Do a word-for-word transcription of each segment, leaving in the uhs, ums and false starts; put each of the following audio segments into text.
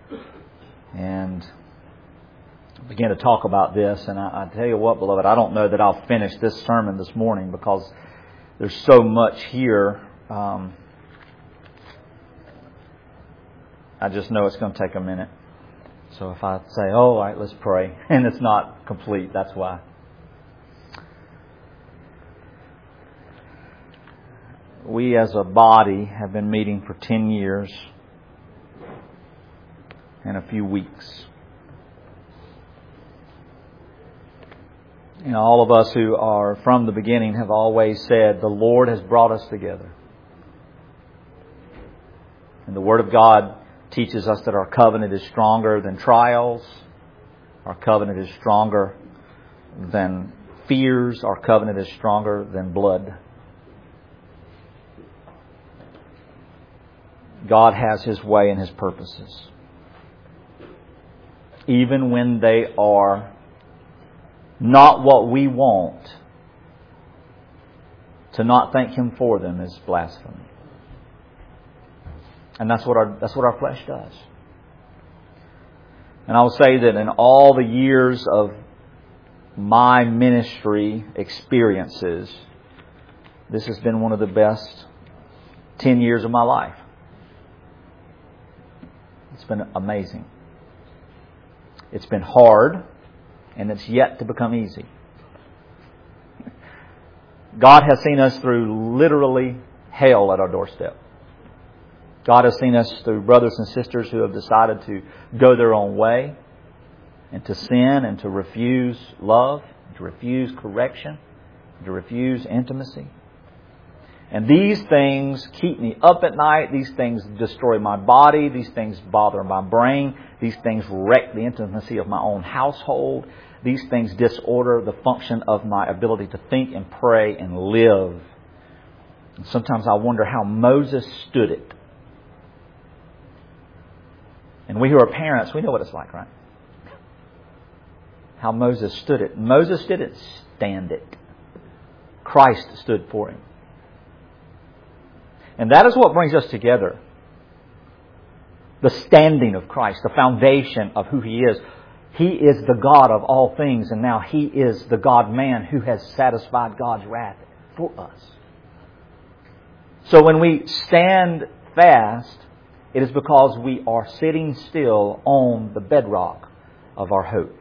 and began to talk about this. And I, I tell you what, beloved, I don't know that I'll finish this sermon this morning because there's so much here. Um, I just know it's going to take a minute. So if I say, oh, all right, let's pray, and it's not complete, that's why. We as a body have been meeting for ten years and a few weeks. You know, all of us who are from the beginning have always said, the Lord has brought us together. And the Word of God teaches us that our covenant is stronger than trials. Our covenant is stronger than fears. Our covenant is stronger than blood. God has His way and His purposes. Even when they are not what we want, to not thank Him for them is blasphemy. And that's what our that's what our flesh does. And I will say that in all the years of my ministry experiences, this has been one of the best ten years of my life. It's been amazing. It's been hard, and it's yet to become easy. God has seen us through literally hell at our doorstep. God has seen us through brothers and sisters who have decided to go their own way and to sin and to refuse love, to refuse correction, to refuse intimacy. And these things keep me up at night. These things destroy my body. These things bother my brain. These things wreck the intimacy of my own household. These things disorder the function of my ability to think and pray and live. And sometimes I wonder how Moses stood it. And we who are parents, we know what it's like, right? How Moses stood it. Moses didn't stand it. Christ stood for him. And that is what brings us together. The standing of Christ, the foundation of who He is. He is the God of all things, and now He is the God-man who has satisfied God's wrath for us. So when we stand fast, it is because we are sitting still on the bedrock of our hope.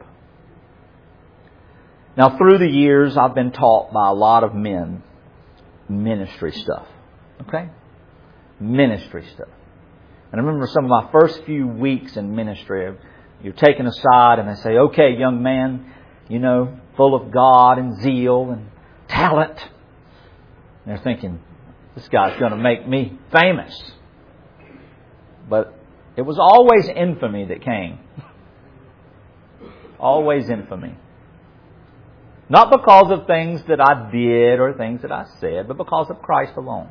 Now, through the years, I've been taught by a lot of men ministry stuff. Okay? Ministry stuff. And I remember some of my first few weeks in ministry, you're taken aside and they say, okay, young man, you know, full of God and zeal and talent. And they're thinking, this guy's going to make me famous. But it was always infamy that came. Always infamy. Not because of things that I did or things that I said, but because of Christ alone.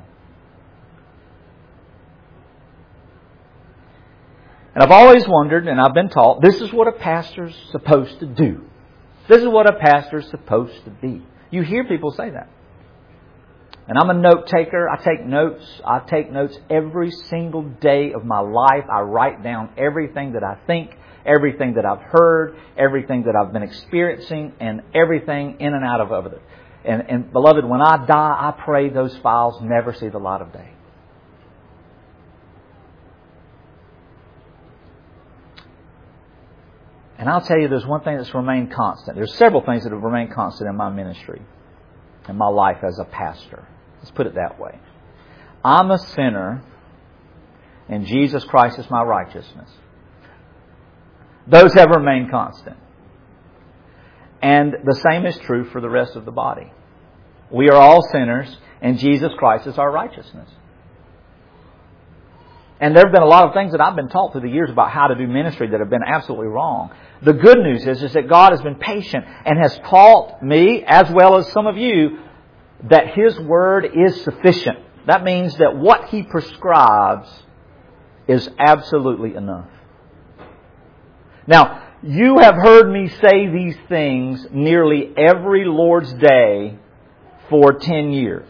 And I've always wondered, and I've been taught, this is what a pastor's supposed to do. This is what a pastor's supposed to be. You hear people say that. And I'm a note taker. I take notes. I take notes every single day of my life. I write down everything that I think, everything that I've heard, everything that I've been experiencing, and everything in and out of it. And, and beloved, when I die, I pray those files never see the light of day. And I'll tell you, there's one thing that's remained constant. There's several things that have remained constant in my ministry, in my life as a pastor. Let's put it that way. I'm a sinner, and Jesus Christ is my righteousness. Those have remained constant. And the same is true for the rest of the body. We are all sinners, and Jesus Christ is our righteousness. And there have been a lot of things that I've been taught through the years about how to do ministry that have been absolutely wrong. The good news is, is that God has been patient and has taught me, as well as some of you, that His Word is sufficient. That means that what He prescribes is absolutely enough. Now, you have heard me say these things nearly every Lord's Day for ten years.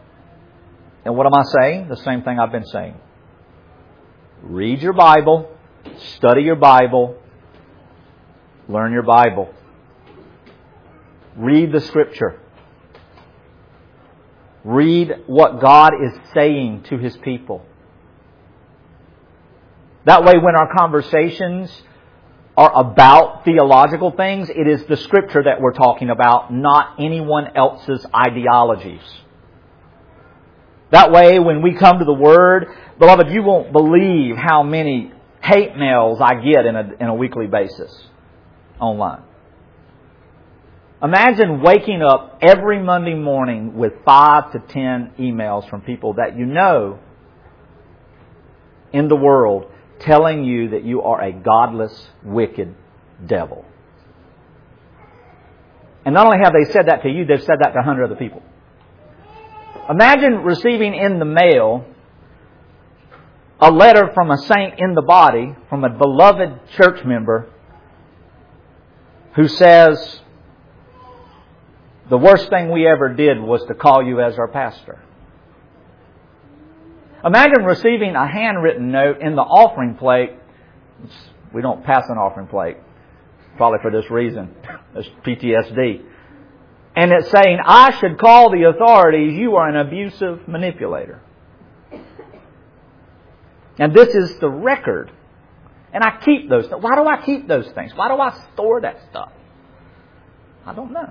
And what am I saying? The same thing I've been saying. Read your Bible Study your Bible. Learn your Bible. Read the Scripture. Read what God is saying to His people. That way, when our conversations are about theological things, it is the Scripture that we're talking about, not anyone else's ideologies. That way, when we come to the Word, beloved, you won't believe how many hate mails I get in a, in a weekly basis online. Imagine waking up every Monday morning with five to ten emails from people that you know in the world telling you that you are a godless, wicked devil. And not only have they said that to you, they've said that to a hundred other people. Imagine receiving in the mail a letter from a saint in the body, from a beloved church member, who says, the worst thing we ever did was to call you as our pastor. Imagine receiving a handwritten note in the offering plate. We don't pass an offering plate, probably for this reason. It's P T S D. And it's saying, I should call the authorities. You are an abusive manipulator. And this is the record. And I keep those. Why do I keep those things? Why do I store that stuff? I don't know.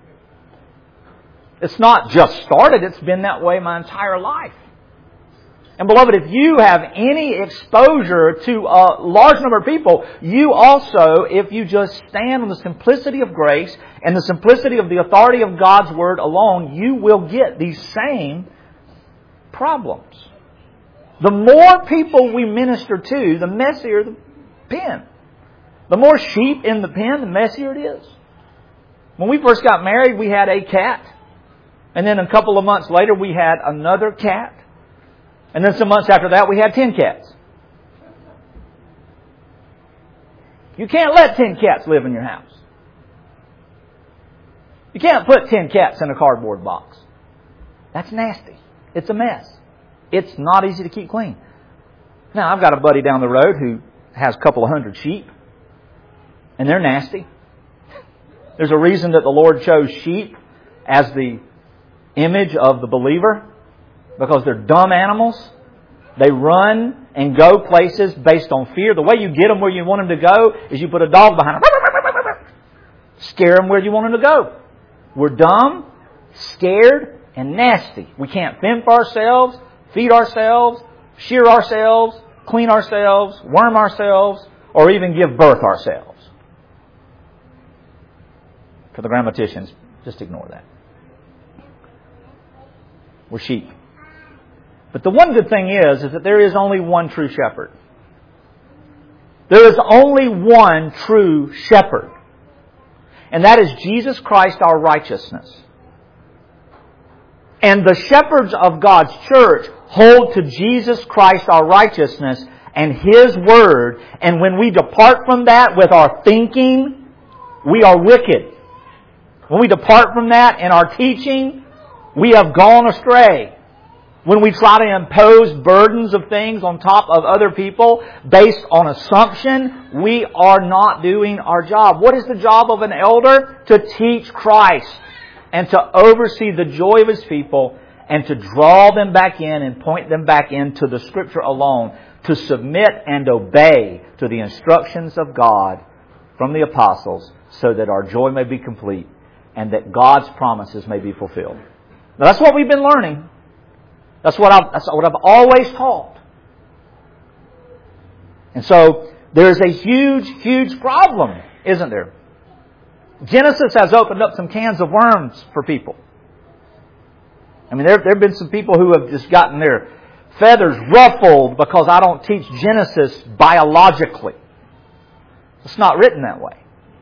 It's not just started. It's been that way my entire life. And beloved, if you have any exposure to a large number of people, you also, if you just stand on the simplicity of grace and the simplicity of the authority of God's Word alone, you will get these same problems. The more people we minister to, the messier the pen. The more sheep in the pen, the messier it is. When we first got married, we had a cat. And then a couple of months later, we had another cat. And then some months after that, we had ten cats. You can't let ten cats live in your house. You can't put ten cats in a cardboard box. That's nasty. It's a mess. It's not easy to keep clean. Now, I've got a buddy down the road who has a couple of hundred sheep. And they're nasty. There's a reason that the Lord chose sheep as the image of the believer. Because they're dumb animals. They run and go places based on fear. The way you get them where you want them to go is you put a dog behind them. Scare them where you want them to go. We're dumb, scared, and nasty. We can't fend for ourselves, feed ourselves, shear ourselves, clean ourselves, worm ourselves, or even give birth ourselves. For the grammaticians, just ignore that. We're sheep. But the one good thing is, is that there is only one true shepherd. There is only one true shepherd. And that is Jesus Christ, our righteousness. And the shepherds of God's church hold to Jesus Christ, our righteousness, and His Word. And when we depart from that with our thinking, we are wicked. When we depart from that in our teaching, we have gone astray. When we try to impose burdens of things on top of other people based on assumption, we are not doing our job. What is the job of an elder? To teach Christ and to oversee the joy of His people and to draw them back in and point them back into the Scripture alone, to submit and obey to the instructions of God from the apostles so that our joy may be complete and that God's promises may be fulfilled. Now, that's what we've been learning. That's what I've, that's what I've always taught. And so, there's a huge, huge problem, isn't there? Genesis has opened up some cans of worms for people. I mean, there, there have been some people who have just gotten their feathers ruffled because I don't teach Genesis biologically. It's not written that way.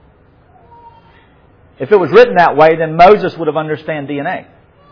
If it was written that way, then Moses would have understood D N A.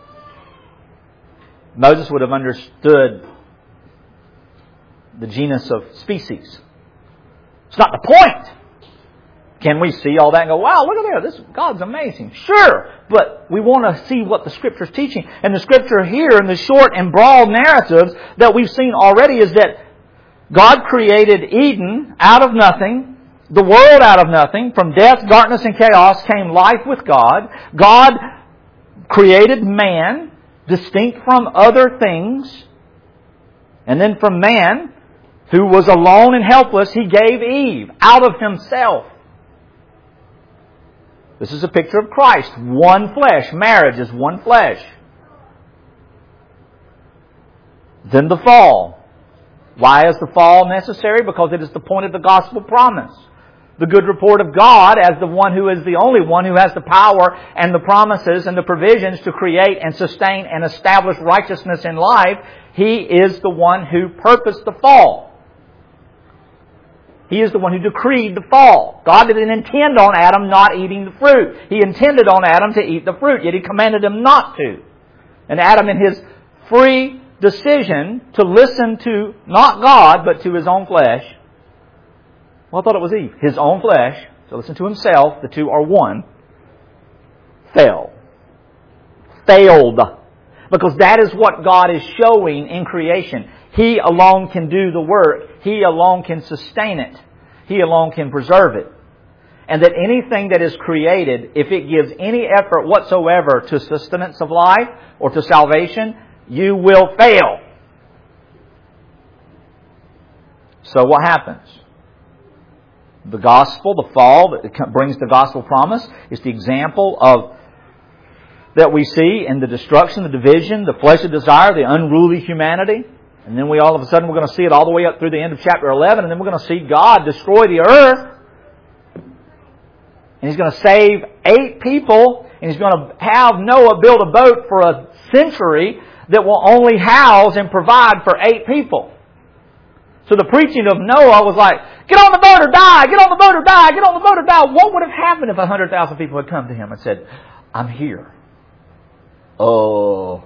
Moses would have understood the genus of species. It's not the point. Can we see all that and go, wow, look at there, this God's amazing. Sure, but we want to see what the Scripture's teaching. And the Scripture here in the short and broad narratives that we've seen already is that God created Eden out of nothing, the world out of nothing. From death, darkness, and chaos came life with God. God created man, distinct from other things. And then from man, who was alone and helpless, He gave Eve out of Himself. This is a picture of Christ. One flesh. Marriage is one flesh. Then the fall. Why is the fall necessary? Because it is the point of the gospel promise. The good report of God as the one who is the only one who has the power and the promises and the provisions to create and sustain and establish righteousness in life. He is the one who purposed the fall. He is the one who decreed the fall. God didn't intend on Adam not eating the fruit. He intended on Adam to eat the fruit, yet He commanded him not to. And Adam, in his free decision to listen to not God, but to his own flesh. Well, I thought it was Eve. His own flesh, to listen to himself, the two are one, fell. Failed. Because that is what God is showing in creation. He alone can do the work. He alone can sustain it. He alone can preserve it. And that anything that is created, if it gives any effort whatsoever to sustenance of life or to salvation, you will fail. So what happens? The gospel, the fall that brings the gospel promise, is the example of that we see in the destruction, the division, the fleshly desire, the unruly humanity. And then we all of a sudden we're going to see it all the way up through the end of chapter eleven, and then we're going to see God destroy the earth. And He's going to save eight people, and He's going to have Noah build a boat for a century that will only house and provide for eight people. So the preaching of Noah was like, get on the boat or die, get on the boat or die, get on the boat or die. What would have happened if one hundred thousand people had come to him and said, I'm here? Oh,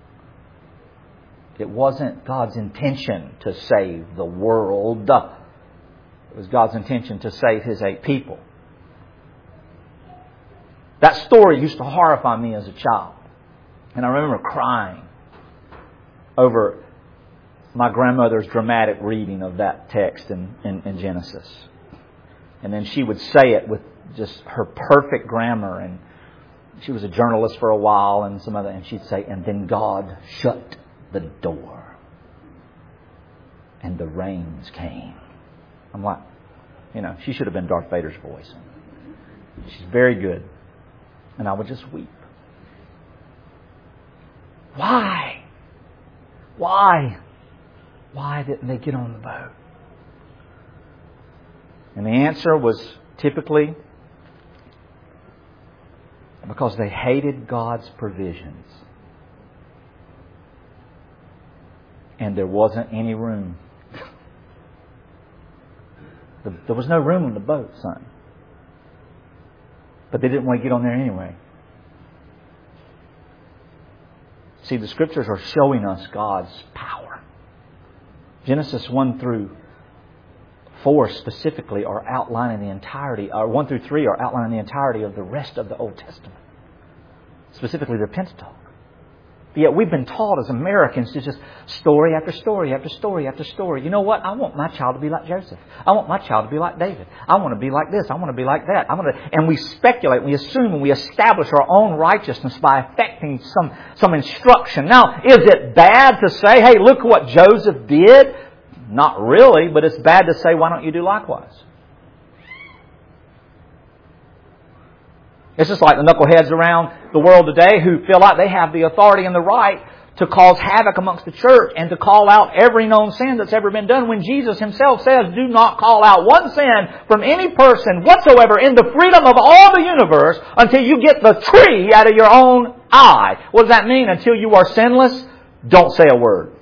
it wasn't God's intention to save the world. It was God's intention to save His eight people. That story used to horrify me as a child. And I remember crying over my grandmother's dramatic reading of that text in, in, in Genesis. And then she would say it with just her perfect grammar. And she was a journalist for a while and some other, and she'd say, and then God shut the door. And the rains came. I'm like, you know, she should have been Darth Vader's voice. She's very good. And I would just weep. Why? Why? Why didn't they get on the boat? And the answer was typically because they hated God's provisions. And there wasn't any room. There was no room on the boat, son. But they didn't want to get on there anyway. See, the Scriptures are showing us God's power. Genesis one through four specifically are outlining the entirety, or one through three are outlining the entirety of the rest of the Old Testament. Specifically the Pentateuch. Yet we've been taught as Americans to just story after story after story after story. You know what? I want my child to be like Joseph. I want my child to be like David. I want to be like this. I want to be like that. I want to, and we speculate, we assume, and we establish our own righteousness by affecting some, some instruction. Now, is it bad to say, hey, look what Joseph did? Not really, but it's bad to say, why don't you do likewise? It's just like the knuckleheads around the world today who feel like they have the authority and the right to cause havoc amongst the church and to call out every known sin that's ever been done, when Jesus Himself says, do not call out one sin from any person whatsoever in the freedom of all the universe until you get the tree out of your own eye. What does that mean? Until you are sinless, don't say a word.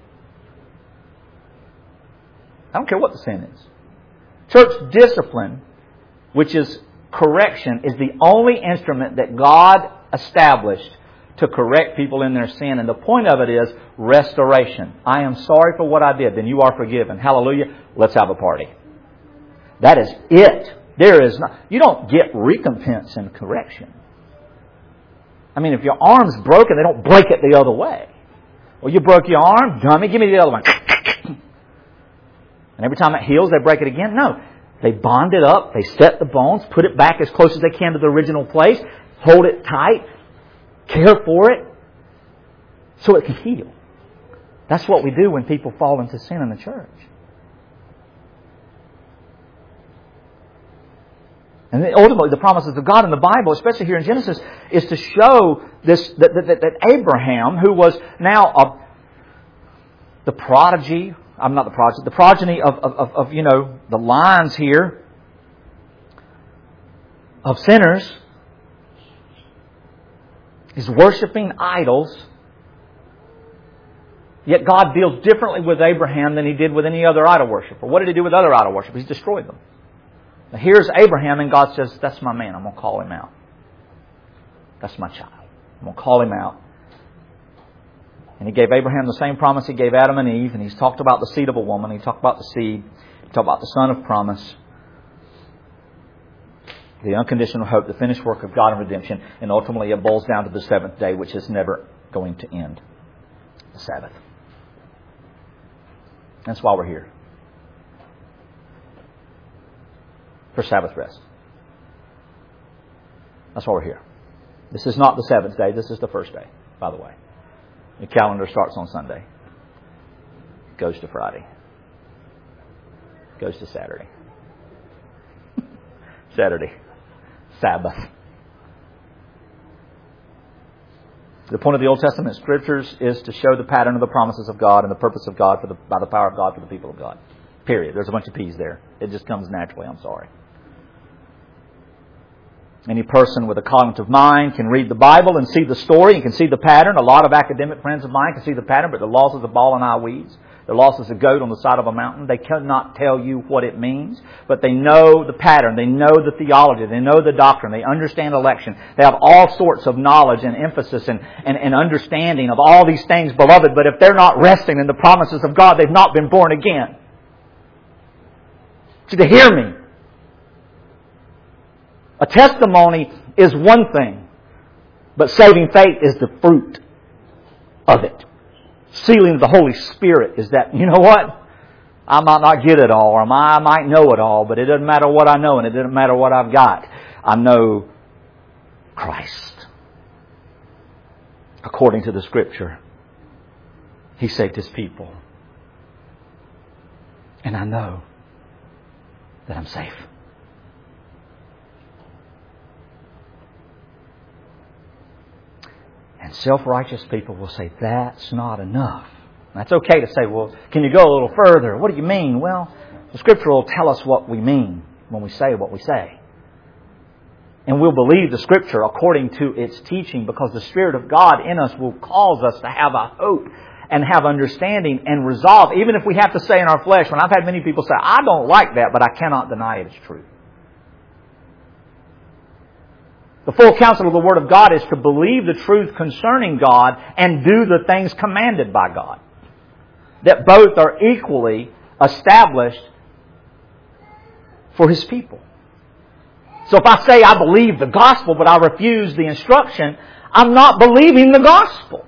I don't care what the sin is. Church discipline, which is correction, is the only instrument that God established to correct people in their sin. And the point of it is restoration. I am sorry for what I did. Then you are forgiven. Hallelujah. Let's have a party. That is it. There is not, you don't get recompense in correction. I mean, if your arm's broken, they don't break it the other way. Well, you broke your arm, dummy, give me the other one. And every time it heals, they break it again? No. They bond it up, they set the bones, put it back as close as they can to the original place, hold it tight, care for it, so it can heal. That's what we do when people fall into sin in the church. And ultimately, the promises of God in the Bible, especially here in Genesis, is to show this that, that, that Abraham, who was now a, the prodigy, I'm not the prodigy, the progeny of, of, of, you know, the lines here of sinners, is worshiping idols. Yet God deals differently with Abraham than He did with any other idol worshiper. What did He do with other idol worshippers? He destroyed them. Now here's Abraham, and God says, that's my man. I'm going to call him out. That's my child. I'm going to call him out. And He gave Abraham the same promise He gave Adam and Eve. And He's talked about the seed of a woman. He talked about the seed. He talked about the son of promise. The unconditional hope, the finished work of God in redemption. And ultimately it boils down to the seventh day, which is never going to end. The Sabbath. That's why we're here. For Sabbath rest. That's why we're here. This is not the seventh day. This is the first day, by the way. The calendar starts on Sunday. Goes to Friday. Goes to Saturday. Saturday. Sabbath. The point of the Old Testament Scriptures is to show the pattern of the promises of God and the purpose of God for the, by the power of God for the people of God. Period. There's a bunch of P's there. It just comes naturally. I'm sorry. Any person with a cognitive mind can read the Bible and see the story and can see the pattern. A lot of academic friends of mine can see the pattern, but they're lost as a ball in eye weeds. They're lost as a goat on the side of a mountain. They cannot tell you what it means, but they know the pattern. They know the theology. They know the doctrine. They understand election. They have all sorts of knowledge and emphasis and, and, and understanding of all these things, beloved. But if they're not resting in the promises of God, they've not been born again. So to hear me. A testimony is one thing, but saving faith is the fruit of it. Sealing of the Holy Spirit is that, you know what? I might not get it all, or I might know it all, but it doesn't matter what I know and it doesn't matter what I've got. I know Christ. According to the Scripture, He saved His people. And I know that I'm safe. And self-righteous people will say, that's not enough. That's okay to say, well, can you go a little further? What do you mean? Well, the Scripture will tell us what we mean when we say what we say. And we'll believe the Scripture according to its teaching, because the Spirit of God in us will cause us to have a hope and have understanding and resolve, even if we have to say in our flesh, when I've had many people say, I don't like that, but I cannot deny it is true. The full counsel of the Word of God is to believe the truth concerning God and do the things commanded by God. That both are equally established for His people. So if I say I believe the gospel but I refuse the instruction, I'm not believing the gospel.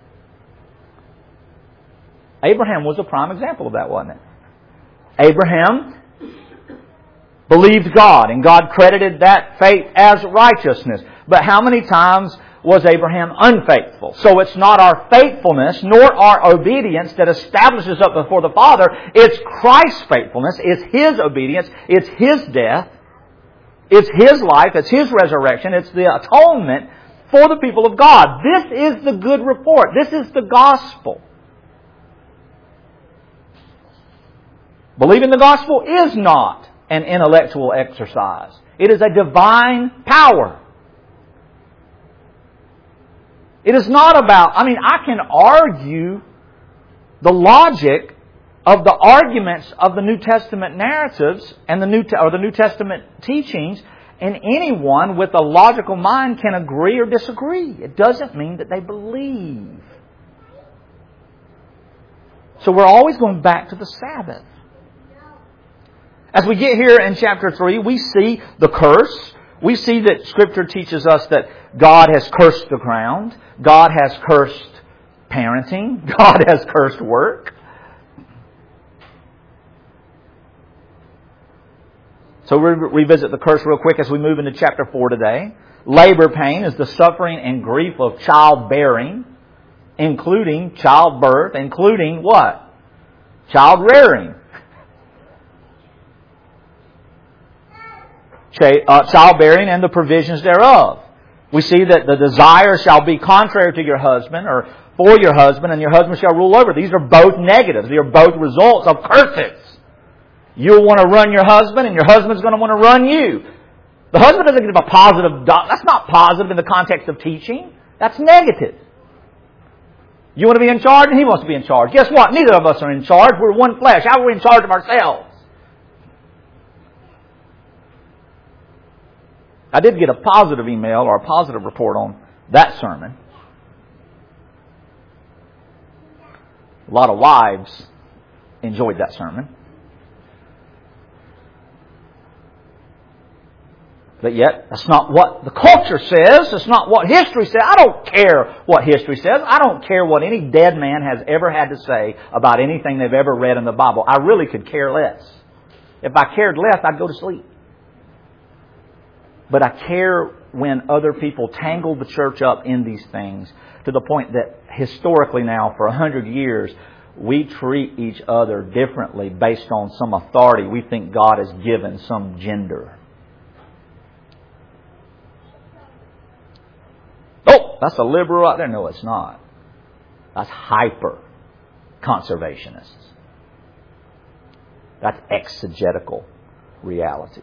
Abraham was a prime example of that, wasn't it? Abraham believed God, and God credited that faith as righteousness. But how many times was Abraham unfaithful? So it's not our faithfulness nor our obedience that establishes us before the Father. It's Christ's faithfulness. It's His obedience. It's His death. It's His life. It's His resurrection. It's the atonement for the people of God. This is the good report. This is the gospel. Believing the gospel is not an intellectual exercise. It is a divine power. It is not about, I mean, I can argue the logic of the arguments of the New Testament narratives and the New or the New Testament teachings, and anyone with a logical mind can agree or disagree. It doesn't mean that they believe. So we're always going back to the Sabbath. As we get here in chapter three, we see the curse. We see that Scripture teaches us that God has cursed the ground. God has cursed parenting. God has cursed work. So we'll revisit the curse real quick as we move into chapter four today. Labor pain is the suffering and grief of childbearing, including childbirth, including what? Child rearing. Uh, childbearing and the provisions thereof. We see that the desire shall be contrary to your husband or for your husband, and your husband shall rule over. These are both negatives. They are both results of curses. You'll want to run your husband, and your husband's going to want to run you. The husband doesn't give a positive... That's not positive in the context of teaching. That's negative. You want to be in charge, and he wants to be in charge. Guess what? Neither of us are in charge. We're one flesh. How are we in charge of ourselves? I did get a positive email or a positive report on that sermon. A lot of wives enjoyed that sermon. But yet, that's not what the culture says. It's not what history says. I don't care what history says. I don't care what any dead man has ever had to say about anything they've ever read in the Bible. I really could care less. If I cared less, I'd go to sleep. But I care when other people tangle the church up in these things to the point that historically now, for a hundred years, we treat each other differently based on some authority we think God has given some gender. Oh, that's a liberal right there. No, it's not. That's hyper conservationists. That's exegetical realities.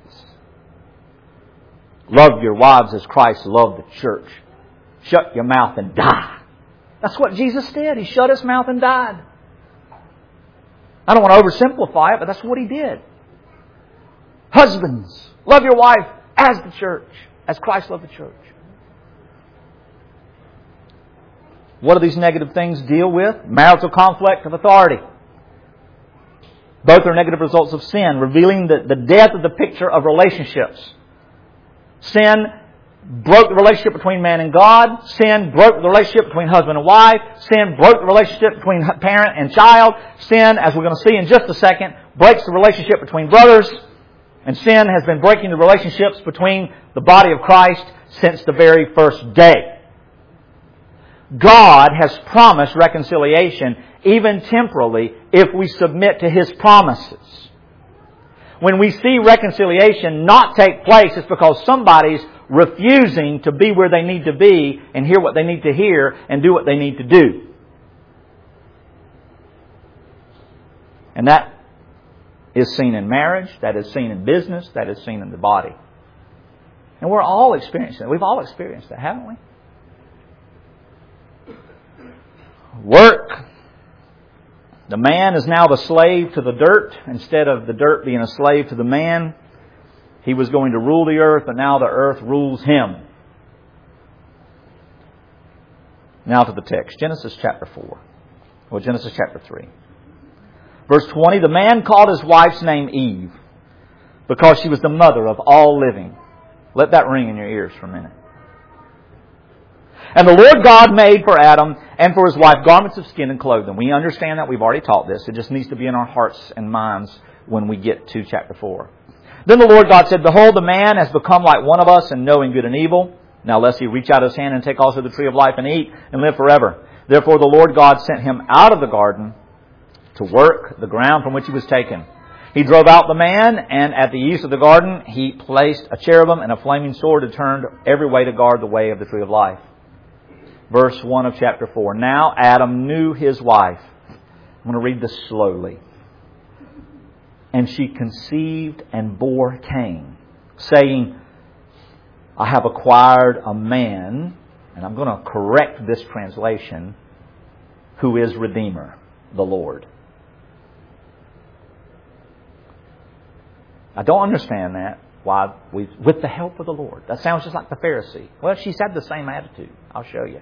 Love your wives as Christ loved the church. Shut your mouth and die. That's what Jesus did. He shut His mouth and died. I don't want to oversimplify it, but that's what He did. Husbands, love your wife as the church, as Christ loved the church. What do these negative things deal with? Marital conflict of authority. Both are negative results of sin, revealing the, the death of the picture of relationships. Sin broke the relationship between man and God. Sin broke the relationship between husband and wife. Sin broke the relationship between parent and child. Sin, as we're going to see in just a second, breaks the relationship between brothers. And sin has been breaking the relationships between the body of Christ since the very first day. God has promised reconciliation, even temporally, if we submit to His promises. When we see reconciliation not take place, it's because somebody's refusing to be where they need to be and hear what they need to hear and do what they need to do. And that is seen in marriage, that is seen in business, that is seen in the body. And we're all experiencing it. We've all experienced it, haven't we? Work. The man is now the slave to the dirt instead of the dirt being a slave to the man. He was going to rule the earth, but now the earth rules him. Now to the text. Genesis chapter four. Or Genesis chapter three. Verse twenty, the man called his wife's name Eve because she was the mother of all living. Let that ring in your ears for a minute. And the Lord God made for Adam and for his wife garments of skin and clothed them. We understand that. We've already taught this. It just needs to be in our hearts and minds when we get to chapter four. Then the Lord God said, behold, the man has become like one of us in knowing good and evil. Now lest he reach out his hand and take also the tree of life and eat and live forever. Therefore the Lord God sent him out of the garden to work the ground from which he was taken. He drove out the man, and at the east of the garden he placed a cherubim and a flaming sword to turn every way to guard the way of the tree of life. Verse one of chapter four. Now Adam knew his wife. I'm going to read this slowly. And she conceived and bore Cain, saying, I have acquired a man, and I'm going to correct this translation, who is Redeemer, the Lord. I don't understand that. Why we with the help of the Lord. That sounds just like the Pharisee. Well, she's had the same attitude. I'll show you.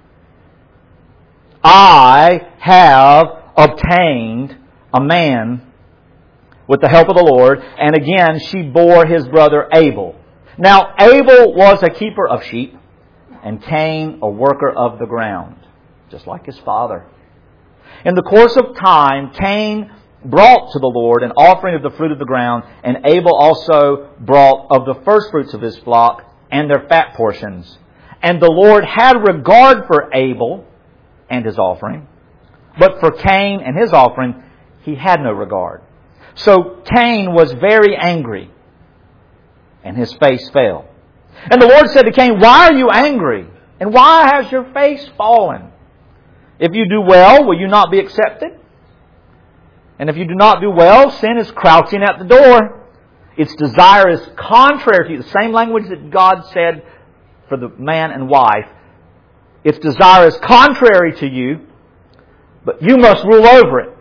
I have obtained a man with the help of the Lord. And again, she bore his brother Abel. Now, Abel was a keeper of sheep, and Cain a worker of the ground, just like his father. In the course of time, Cain brought to the Lord an offering of the fruit of the ground, and Abel also brought of the firstfruits of his flock and their fat portions. And the Lord had regard for Abel and his offering, but for Cain and his offering He had no regard. So Cain was very angry, and his face fell. And the Lord said to Cain, "Why are you angry? And why has your face fallen? If you do well, will you not be accepted? And if you do not do well, sin is crouching at the door. Its desire is contrary to you." The same language that God said for the man and wife. Its desire is contrary to you, but you must rule over it.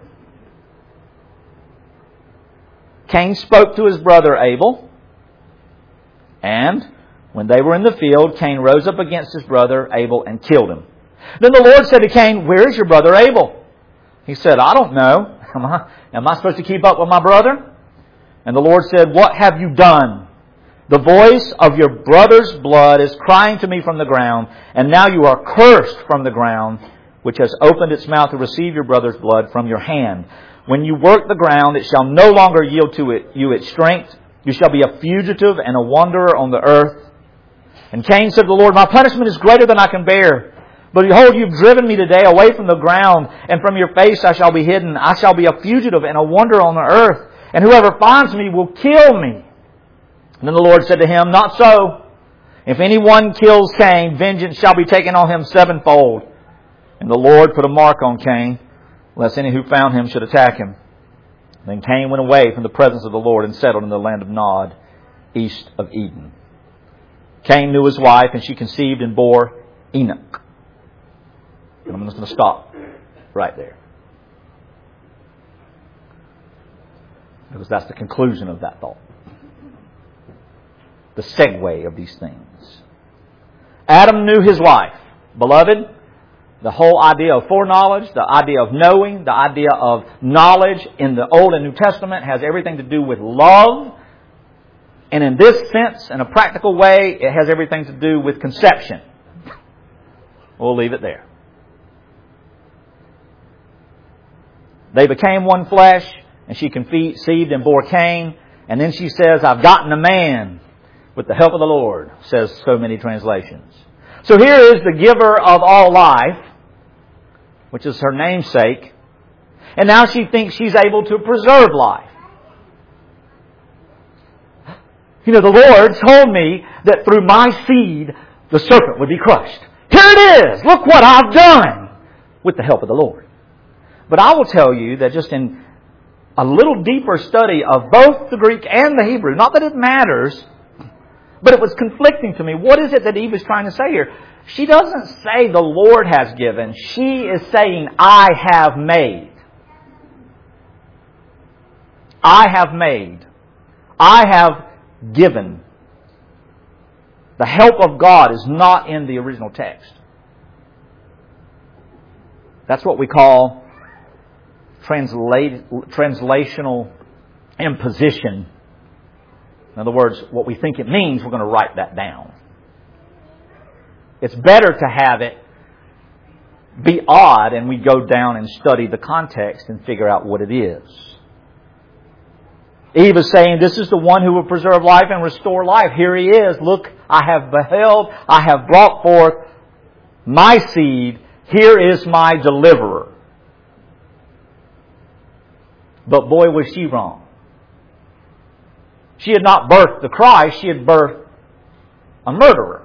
Cain spoke to his brother Abel, and when they were in the field, Cain rose up against his brother Abel and killed him. Then the Lord said to Cain, "Where is your brother Abel?" He said, "I don't know. Am I, am I supposed to keep up with my brother?" And the Lord said, "What have you done? The voice of your brother's blood is crying to me from the ground, and now you are cursed from the ground, which has opened its mouth to receive your brother's blood from your hand. When you work the ground, it shall no longer yield to it, you its strength. You shall be a fugitive and a wanderer on the earth." And Cain said to the Lord, "My punishment is greater than I can bear. But behold, you've driven me today away from the ground, and from your face I shall be hidden. I shall be a fugitive and a wanderer on the earth, and whoever finds me will kill me." And then the Lord said to him, "Not so. If anyone kills Cain, vengeance shall be taken on him sevenfold." And the Lord put a mark on Cain, lest any who found him should attack him. Then Cain went away from the presence of the Lord and settled in the land of Nod, east of Eden. Cain knew his wife, and she conceived and bore Enoch. And I'm just going to stop right there, because that's the conclusion of that thought. The segue of these things. Adam knew his wife. Beloved, the whole idea of foreknowledge, the idea of knowing, the idea of knowledge in the Old and New Testament has everything to do with love. And in this sense, in a practical way, it has everything to do with conception. We'll leave it there. They became one flesh, and she conceived and bore Cain. And then she says, "I've gotten a man with the help of the Lord," says so many translations. So here is the giver of all life, which is her namesake. And now she thinks she's able to preserve life. You know, the Lord told me that through my seed, the serpent would be crushed. Here it is! Look what I've done! With the help of the Lord. But I will tell you that just in a little deeper study of both the Greek and the Hebrew, not that it matters, but it was conflicting to me. What is it that Eve is trying to say here? She doesn't say the Lord has given. She is saying, I have made. I have made. I have given. The help of God is not in the original text. That's what we call translate, translational imposition. In other words, what we think it means, we're going to write that down. It's better to have it be odd and we go down and study the context and figure out what it is. Eve is saying, this is the one who will preserve life and restore life. Here he is. Look, I have beheld, I have brought forth my seed. Here is my deliverer. But boy, was she wrong. She had not birthed the Christ, she had birthed a murderer.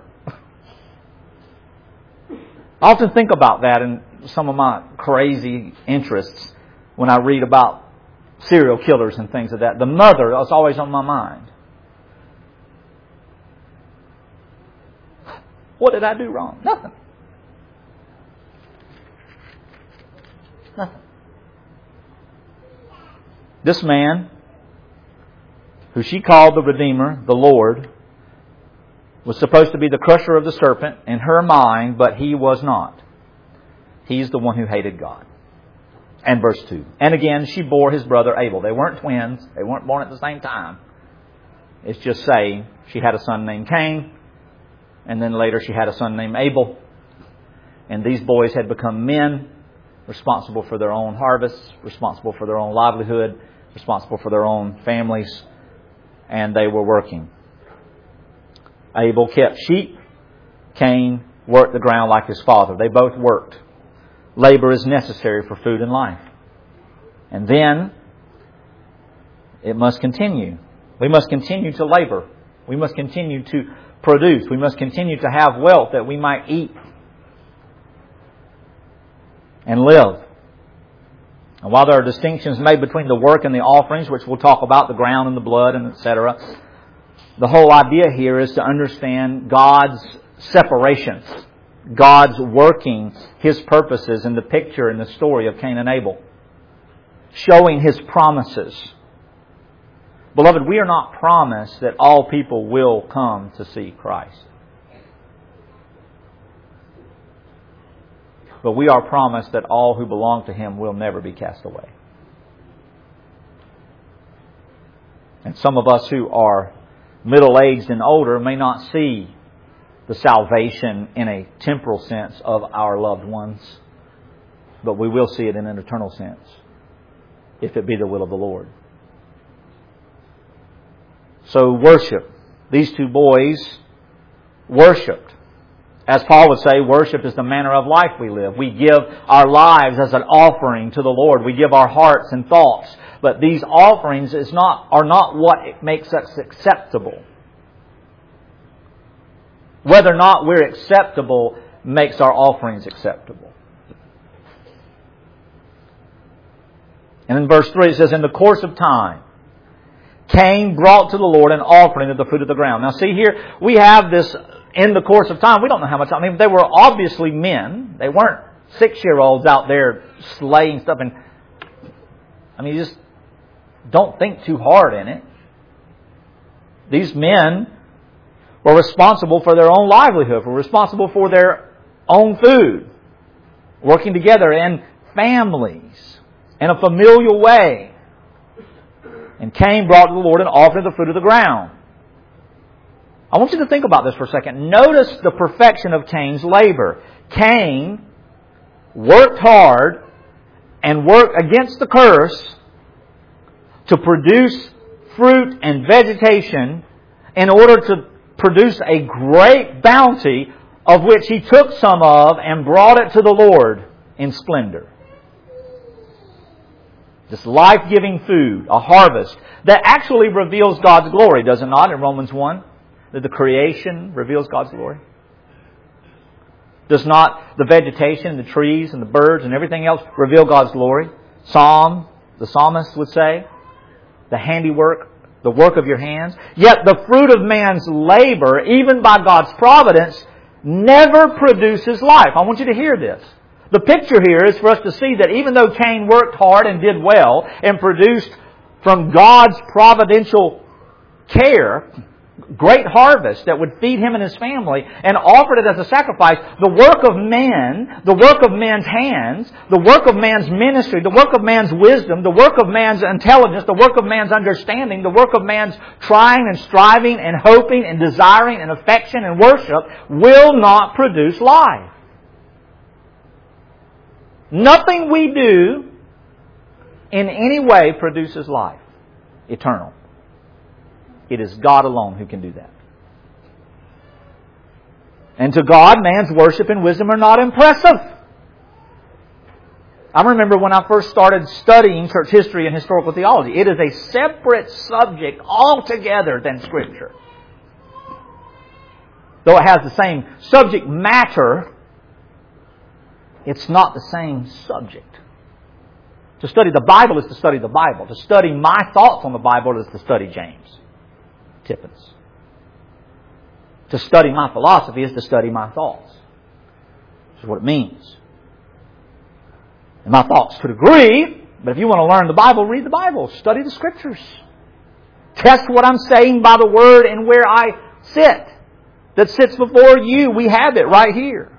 I often think about that in some of my crazy interests when I read about serial killers and things like that. The mother is always on my mind. What did I do wrong? Nothing. Nothing. This man, who she called the Redeemer, the Lord, was supposed to be the crusher of the serpent in her mind, but he was not. He's the one who hated God. And verse two. And again, she bore his brother Abel. They weren't twins. They weren't born at the same time. It's just saying she had a son named Cain. And then later she had a son named Abel. And these boys had become men. responsible for their own harvests, responsible for their own livelihood, responsible for their own families, and they were working. Abel kept sheep. Cain worked the ground like his father. They both worked. Labor is necessary for food and life. And then it must continue. We must continue to labor. We must continue to produce. We must continue to have wealth that we might eat and live. And while there are distinctions made between the work and the offerings, which we'll talk about, the ground and the blood and et cetera, the whole idea here is to understand God's separations, God's working His purposes in the picture and the story of Cain and Abel, showing His promises. Beloved, we are not promised that all people will come to see Christ. But we are promised that all who belong to Him will never be cast away. And some of us who are middle-aged and older may not see the salvation in a temporal sense of our loved ones, but we will see it in an eternal sense, if it be the will of the Lord. So worship. These two boys worshipped. As Paul would say, worship is the manner of life we live. We give our lives as an offering to the Lord. We give our hearts and thoughts. But these offerings is not, are not what makes us acceptable. Whether or not we're acceptable makes our offerings acceptable. And in verse three it says, in the course of time, Cain brought to the Lord an offering of the fruit of the ground. Now see here, we have this in the course of time. We don't know how much time. I mean, they were obviously men. They weren't six-year-olds out there slaying stuff. And I mean, you just don't think too hard in it. These men were responsible for their own livelihood, were responsible for their own food, working together in families, in a familial way. And Cain brought to the Lord an offering of the fruit of the ground. I want you to think about this for a second. Notice the perfection of Cain's labor. Cain worked hard and worked against the curse to produce fruit and vegetation in order to produce a great bounty of which he took some of and brought it to the Lord in splendor. This life-giving food, a harvest that actually reveals God's glory, does it not, in Romans one? That the creation reveals God's glory? Does not the vegetation, the trees and the birds and everything else reveal God's glory? Psalm, the psalmist would say, the handiwork, the work of your hands. Yet the fruit of man's labor, even by God's providence, never produces life. I want you to hear this. The picture here is for us to see that even though Cain worked hard and did well and produced from God's providential care great harvest that would feed him and his family and offered it as a sacrifice, the work of man, the work of man's hands, the work of man's ministry, the work of man's wisdom, the work of man's intelligence, the work of man's understanding, the work of man's trying and striving and hoping and desiring and affection and worship will not produce life. Nothing we do in any way produces life eternal. It is God alone who can do that. And to God, man's worship and wisdom are not impressive. I remember when I first started studying church history and historical theology, it is a separate subject altogether than Scripture. Though it has the same subject matter, it's not the same subject. To study the Bible is to study the Bible. To study my thoughts on the Bible is to study James Tippins. To study my philosophy is to study my thoughts. This is what it means. And my thoughts could agree, but if you want to learn the Bible, read the Bible. Study the Scriptures. Test what I'm saying by the Word and where I sit. That sits before you. We have it right here.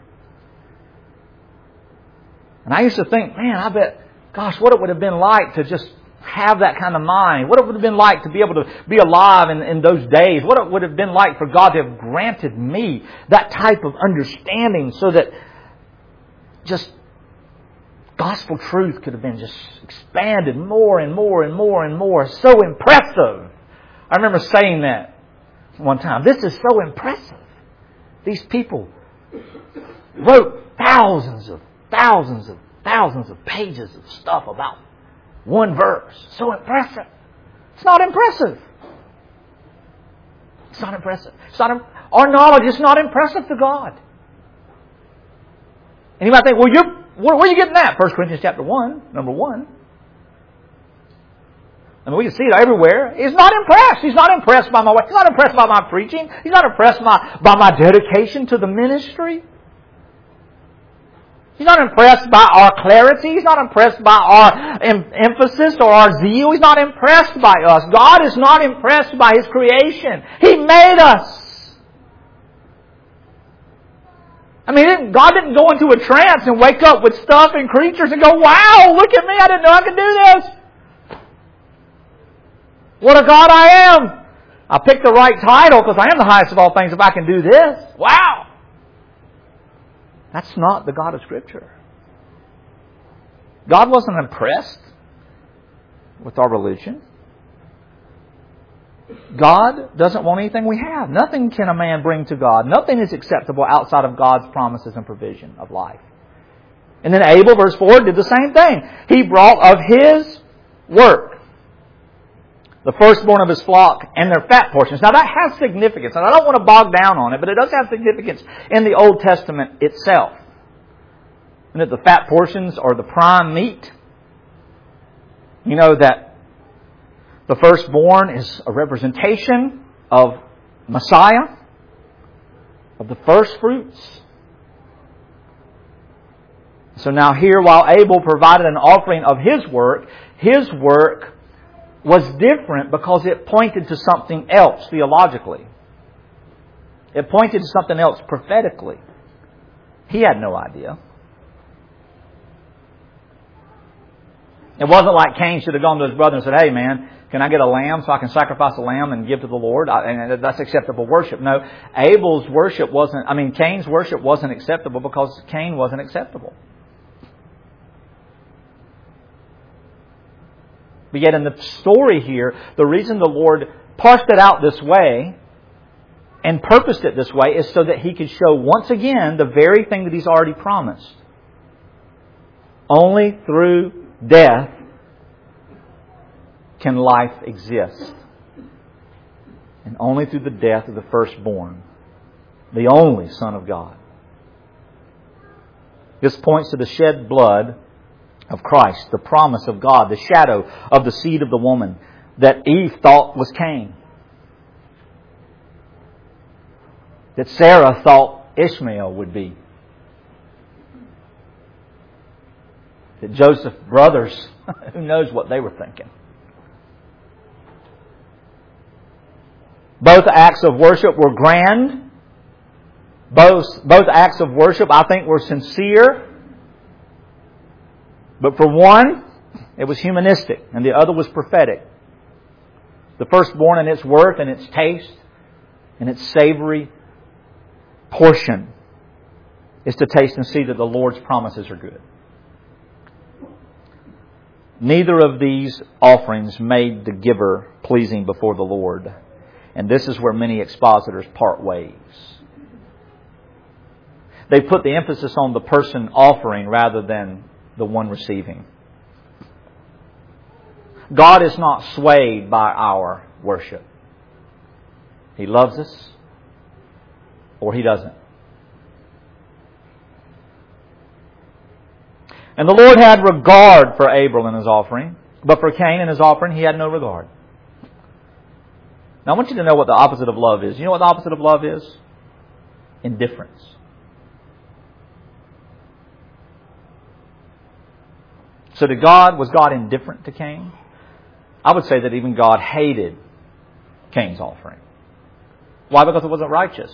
And I used to think, man, I bet, gosh, what it would have been like to just have that kind of mind. What it would have been like to be able to be alive in, in those days. What it would have been like for God to have granted me that type of understanding so that just gospel truth could have been just expanded more and more and more and more. So impressive. I remember saying that one time. This is so impressive. These people wrote thousands of thousands of thousands of pages of stuff about one verse. So impressive. It's not impressive. It's not impressive. It's not, our knowledge is not impressive to God. And you might think, well, you're, where, where are you getting that? First Corinthians chapter one, number one. I mean, we can see it everywhere. He's not impressed. He's not impressed by my way. He's not impressed by my preaching. He's not impressed by, by my dedication to the ministry. He's not impressed by our clarity. He's not impressed by our em- emphasis or our zeal. He's not impressed by us. God is not impressed by His creation. He made us. I mean, God didn't go into a trance and wake up with stuff and creatures and go, wow, look at me, I didn't know I could do this. What a God I am. I picked the right title because I am the highest of all things if I can do this. Wow. That's not the God of Scripture. God wasn't impressed with our religion. God doesn't want anything we have. Nothing can a man bring to God. Nothing is acceptable outside of God's promises and provision of life. And then Abel, verse four, did the same thing. He brought of his work the firstborn of his flock and their fat portions. Now that has significance, and I don't want to bog down on it, but it does have significance in the Old Testament itself. And that the fat portions are the prime meat. You know that the firstborn is a representation of Messiah, of the first fruits. So now here, while Abel provided an offering of his work, his work was different because it pointed to something else theologically. It pointed to something else prophetically. He had no idea. It wasn't like Cain should have gone to his brother and said, hey man, can I get a lamb so I can sacrifice a lamb and give to the Lord? And that's acceptable worship. No, Abel's worship wasn't, I mean, Cain's worship wasn't acceptable because Cain wasn't acceptable. But yet in the story here, the reason the Lord parsed it out this way and purposed it this way is so that He could show once again the very thing that He's already promised. Only through death can life exist. And only through the death of the firstborn, the only Son of God. This points to the shed blood of Christ, the promise of God, the shadow of the seed of the woman that Eve thought was Cain. That Sarah thought Ishmael would be. That Joseph's brothers, who knows what they were thinking. Both acts of worship were grand. Both, both acts of worship, I think, were sincere. But for one, it was humanistic, and the other was prophetic. The firstborn in its worth and its taste and its savory portion is to taste and see that the Lord's promises are good. Neither of these offerings made the giver pleasing before the Lord. And this is where many expositors part ways. They put the emphasis on the person offering rather than the one receiving. God is not swayed by our worship. He loves us or He doesn't. And the Lord had regard for Abel and his offering, but for Cain and his offering He had no regard. Now I want you to know what the opposite of love is. You know what the opposite of love is? Indifference. So to God, was God indifferent to Cain? I would say that even God hated Cain's offering. Why? Because it wasn't righteous.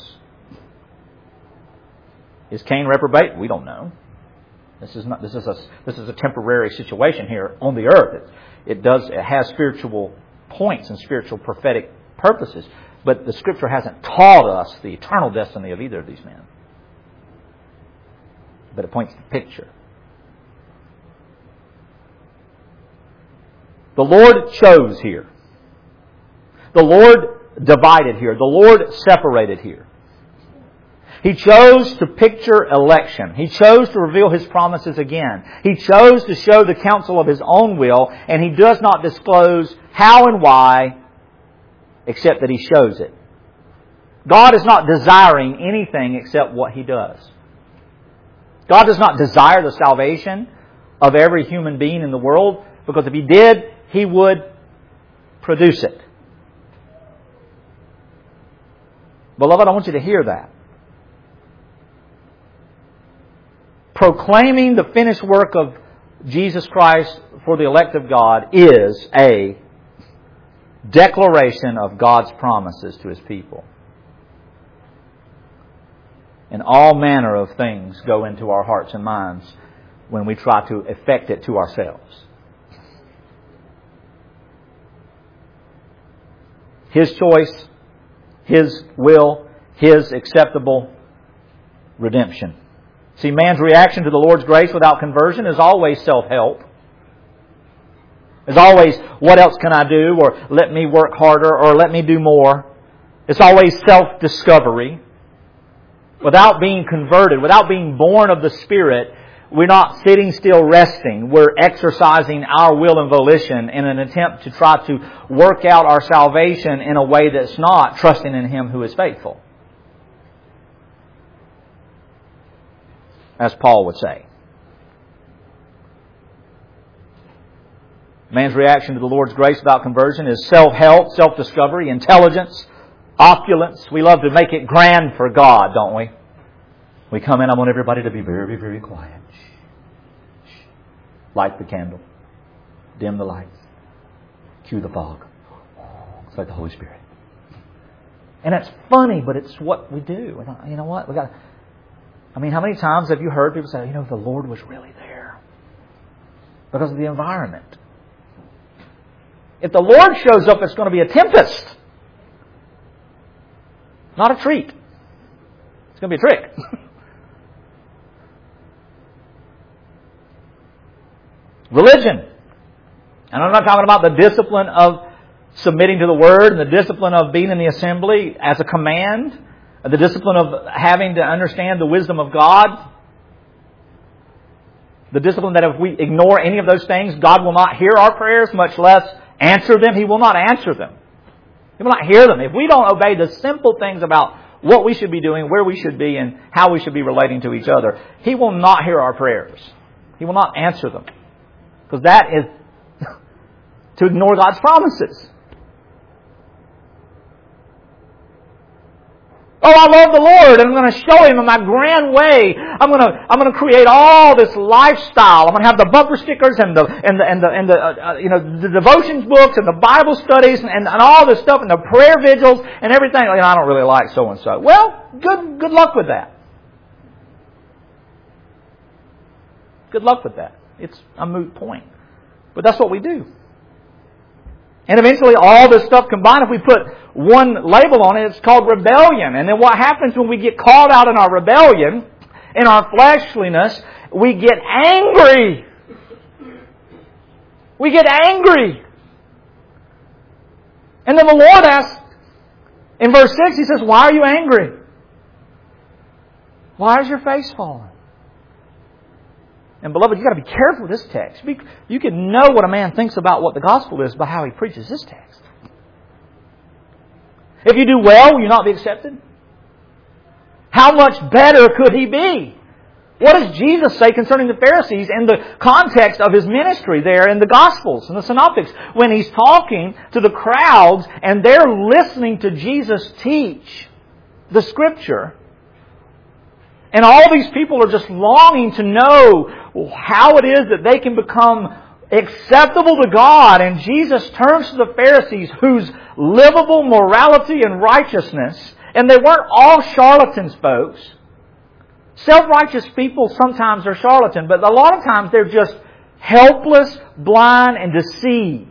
Is Cain reprobate? We don't know. This is not. This is a. This is a temporary situation here on the earth. It, it does. It has spiritual points and spiritual prophetic purposes, but the Scripture hasn't taught us the eternal destiny of either of these men. But it points to the picture. The Lord chose here. The Lord divided here. The Lord separated here. He chose to picture election. He chose to reveal His promises again. He chose to show the counsel of His own will, and He does not disclose how and why, except that He shows it. God is not desiring anything except what He does. God does not desire the salvation of every human being in the world, because if He did, He would produce it. Beloved, I want you to hear that. Proclaiming the finished work of Jesus Christ for the elect of God is a declaration of God's promises to His people. And all manner of things go into our hearts and minds when we try to effect it to ourselves. His choice, His will, His acceptable redemption. See, man's reaction to the Lord's grace without conversion is always self-help. It's always, what else can I do? Or let me work harder, or let me do more. It's always self-discovery. Without being converted, without being born of the Spirit, we're not sitting still resting. We're exercising our will and volition in an attempt to try to work out our salvation in a way that's not trusting in Him who is faithful. As Paul would say. Man's reaction to the Lord's grace without conversion is self-help, self-discovery, intelligence, opulence. We love to make it grand for God, don't we? We come in, I want everybody to be very, very quiet. Shh. Shh. Light the candle. Dim the lights. Cue the fog. It's like the Holy Spirit. And it's funny, but it's what we do. You know what? We got. I mean, how many times have you heard people say, you know, the Lord was really there? Because of the environment. If the Lord shows up, it's going to be a tempest. Not a treat. It's going to be a trick. Religion. And I'm not talking about the discipline of submitting to the Word and the discipline of being in the assembly as a command. The discipline of having to understand the wisdom of God. The discipline that if we ignore any of those things, God will not hear our prayers, much less answer them. He will not answer them. He will not hear them. If we don't obey the simple things about what we should be doing, where we should be, and how we should be relating to each other, He will not hear our prayers. He will not answer them. Because that is to ignore God's promises. Oh, I love the Lord, and I'm going to show Him in my grand way. I'm going to I'm going to create all this lifestyle. I'm going to have the bumper stickers and the and the and the and the uh, you know the devotions books and the Bible studies and, and, and all this stuff and the prayer vigils and everything. You know, I don't really like so and so. Well, good good luck with that. Good luck with that. It's a moot point. But that's what we do. And eventually all this stuff combined, if we put one label on it, it's called rebellion. And then what happens when we get caught out in our rebellion, in our fleshliness, we get angry. We get angry. And then the Lord asks, in verse six, He says, why are you angry? Why is your face fallen? And beloved, you've got to be careful with this text. You can know what a man thinks about what the gospel is by how he preaches this text. If you do well, will you not be accepted? How much better could he be? What does Jesus say concerning the Pharisees in the context of His ministry there in the Gospels and the Synoptics? When He's talking to the crowds and they're listening to Jesus teach the Scripture. And all these people are just longing to know how it is that they can become acceptable to God. And Jesus turns to the Pharisees whose livable morality and righteousness, and they weren't all charlatans, folks. Self-righteous people sometimes are charlatan, but a lot of times they're just helpless, blind, and deceived.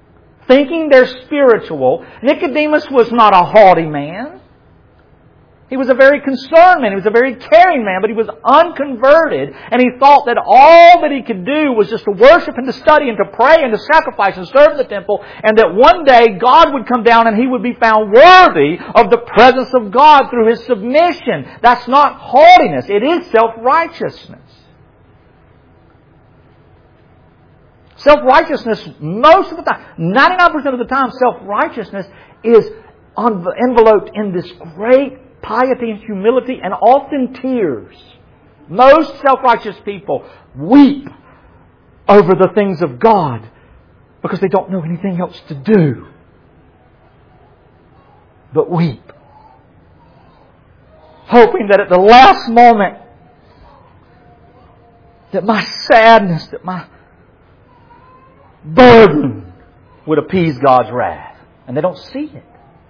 Thinking they're spiritual. Nicodemus was not a haughty man. He was a very concerned man. He was a very caring man, but he was unconverted. And he thought that all that he could do was just to worship and to study and to pray and to sacrifice and serve in the temple. And that one day God would come down and he would be found worthy of the presence of God through his submission. That's not haughtiness. It is self-righteousness. Self-righteousness, most of the time, ninety-nine percent of the time, self-righteousness is enveloped in this great piety and humility and often tears. Most self-righteous people weep over the things of God because they don't know anything else to do but weep. Hoping that at the last moment that my sadness, that my burden would appease God's wrath. And they don't see it.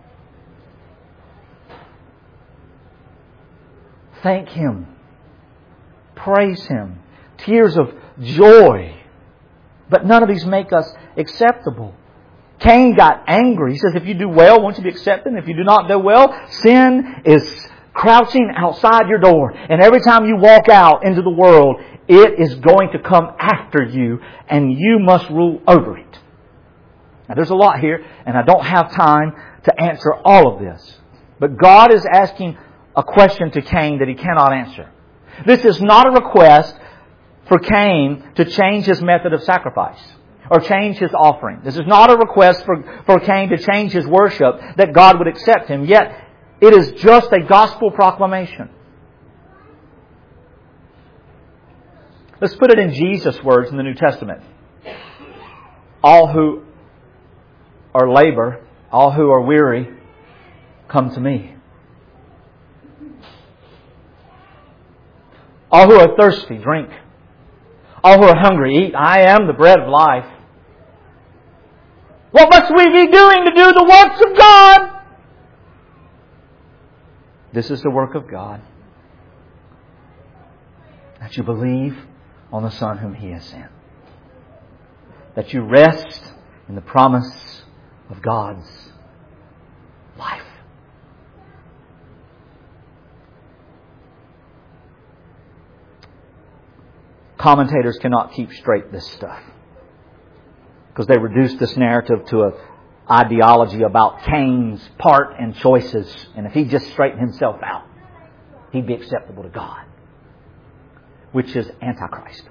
Thank Him. Praise Him. Tears of joy. But none of these make us acceptable. Cain got angry. He says, if you do well, won't you be accepted? If you do not do well, sin is crouching outside your door. And every time you walk out into the world, it is going to come after you, and you must rule over it. Now, there's a lot here, and I don't have time to answer all of this. But God is asking a question to Cain that he cannot answer. This is not a request for Cain to change his method of sacrifice or change his offering. This is not a request for, for Cain to change his worship that God would accept him. Yet, it is just a gospel proclamation. Let's put it in Jesus' words in the New Testament. All who are labor, all who are weary, come to me. All who are thirsty, drink. All who are hungry, eat. I am the bread of life. What must we be doing to do the works of God? This is the work of God. That you believe on the Son whom He has sent. That you rest in the promise of God's life. Commentators cannot keep straight this stuff, because they reduce this narrative to an ideology about Cain's part and choices. And if he just straightened himself out, he'd be acceptable to God, which is Antichrist.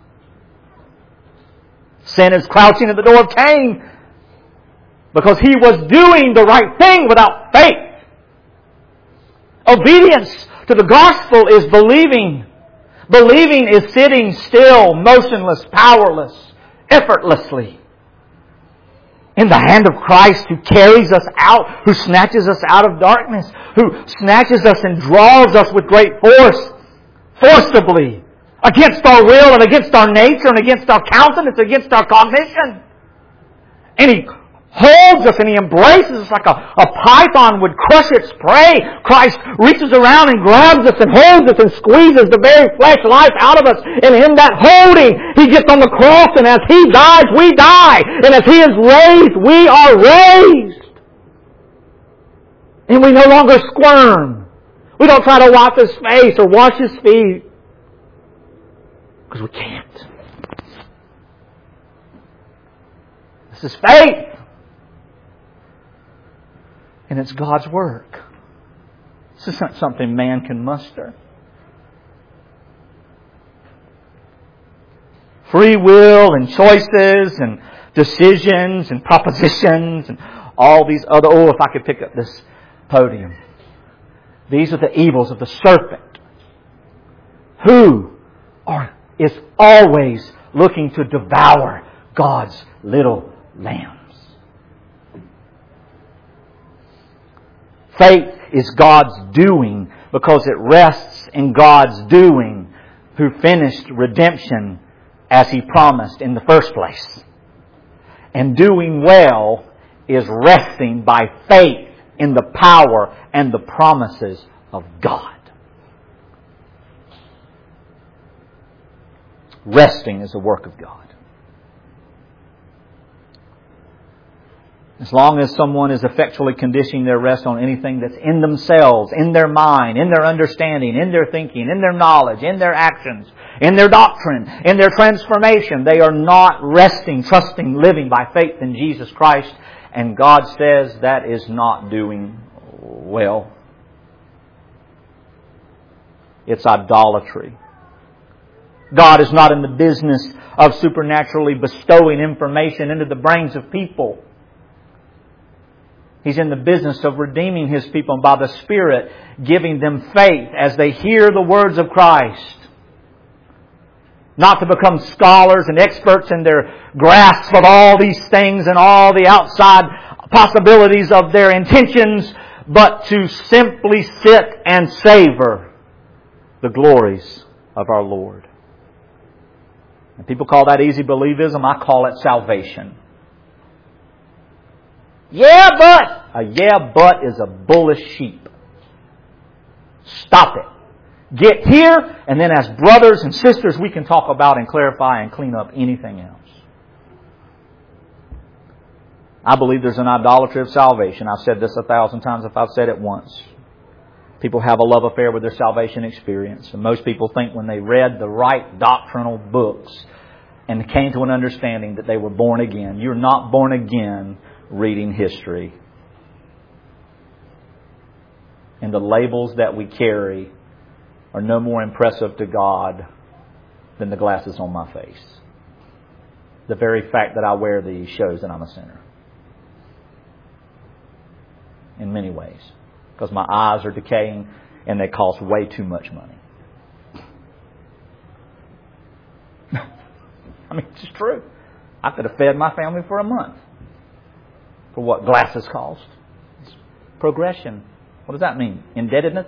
Sin is crouching at the door of Cain because he was doing the right thing without faith. Obedience to the gospel is believing. Believing is sitting still, motionless, powerless, effortlessly in the hand of Christ, who carries us out, who snatches us out of darkness, who snatches us and draws us with great force, forcibly, against our will and against our nature and against our countenance, against our cognition. And He holds us and He embraces us like a, a python would crush its prey. Christ reaches around and grabs us and holds us and squeezes the very flesh life out of us. And in that holding, He gets on the cross, and as He dies, we die. And as He is raised, we are raised. And we no longer squirm. We don't try to wipe His face or wash His feet, because we can't. This is faith. And it's God's work. This isn't something man can muster. Free will and choices and decisions and propositions and all these other... Oh, if I could pick up this podium. These are the evils of the serpent, who are is always looking to devour God's little lambs. Faith is God's doing because it rests in God's doing, who finished redemption as He promised in the first place. And doing well is resting by faith in the power and the promises of God. Resting is the work of God. As long as someone is effectually conditioning their rest on anything that's in themselves, in their mind, in their understanding, in their thinking, in their knowledge, in their actions, in their doctrine, in their transformation, they are not resting, trusting, living by faith in Jesus Christ. And God says that is not doing well. It's idolatry. God is not in the business of supernaturally bestowing information into the brains of people. He's in the business of redeeming His people and by the Spirit giving them faith as they hear the words of Christ. Not to become scholars and experts in their grasp of all these things and all the outside possibilities of their intentions, but to simply sit and savor the glories of our Lord. And people call that easy believism. I call it salvation. Yeah, but. A yeah, but is a bullish sheep. Stop it. Get here, and then as brothers and sisters, we can talk about and clarify and clean up anything else. I believe there's an idolatry of salvation. I've said this a thousand times if I've said it once. People have a love affair with their salvation experience. And most people think when they read the right doctrinal books and came to an understanding that they were born again. You're not born again reading history. And the labels that we carry are no more impressive to God than the glasses on my face. The very fact that I wear these shows that I'm a sinner. In many ways. Because my eyes are decaying and they cost way too much money. I mean, it's just true. I could have fed my family for a month for what glasses cost. It's progression. What does that mean? Indebtedness?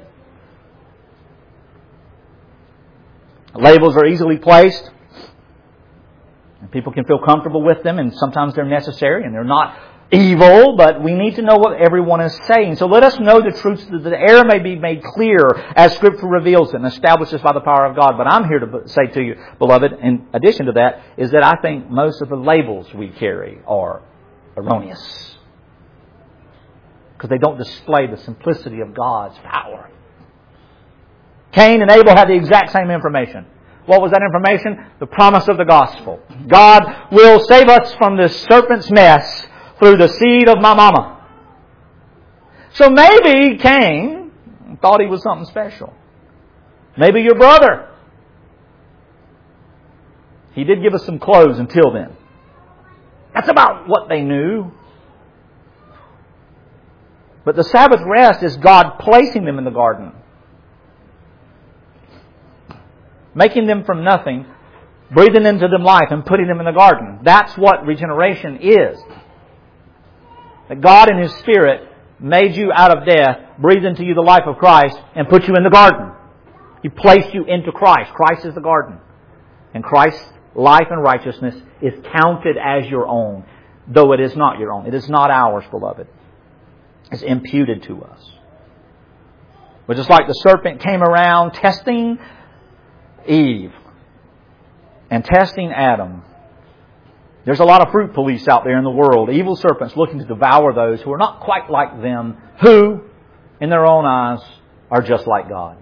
Labels are easily placed. And people can feel comfortable with them, and sometimes they're necessary and they're not evil, but we need to know what everyone is saying. So let us know the truths that the error may be made clear as Scripture reveals it and establishes by the power of God. But I'm here to say to you, beloved, in addition to that, is that I think most of the labels we carry are erroneous. Because they don't display the simplicity of God's power. Cain and Abel had the exact same information. What was that information? The promise of the gospel. God will save us from this serpent's mess through the seed of my mama. So maybe Cain thought he was something special. Maybe your brother. He did give us some clothes until then. That's about what they knew. But the Sabbath rest is God placing them in the garden. Making them from nothing, breathing into them life and putting them in the garden. That's what regeneration is. That God in His Spirit made you out of death, breathed into you the life of Christ, and put you in the garden. He placed you into Christ. Christ is the garden. And Christ's life and righteousness is counted as your own, though it is not your own. It is not ours, beloved. It's imputed to us. But just like the serpent came around testing Eve and testing Adam, there's a lot of fruit police out there in the world, evil serpents looking to devour those who are not quite like them, who, in their own eyes, are just like God.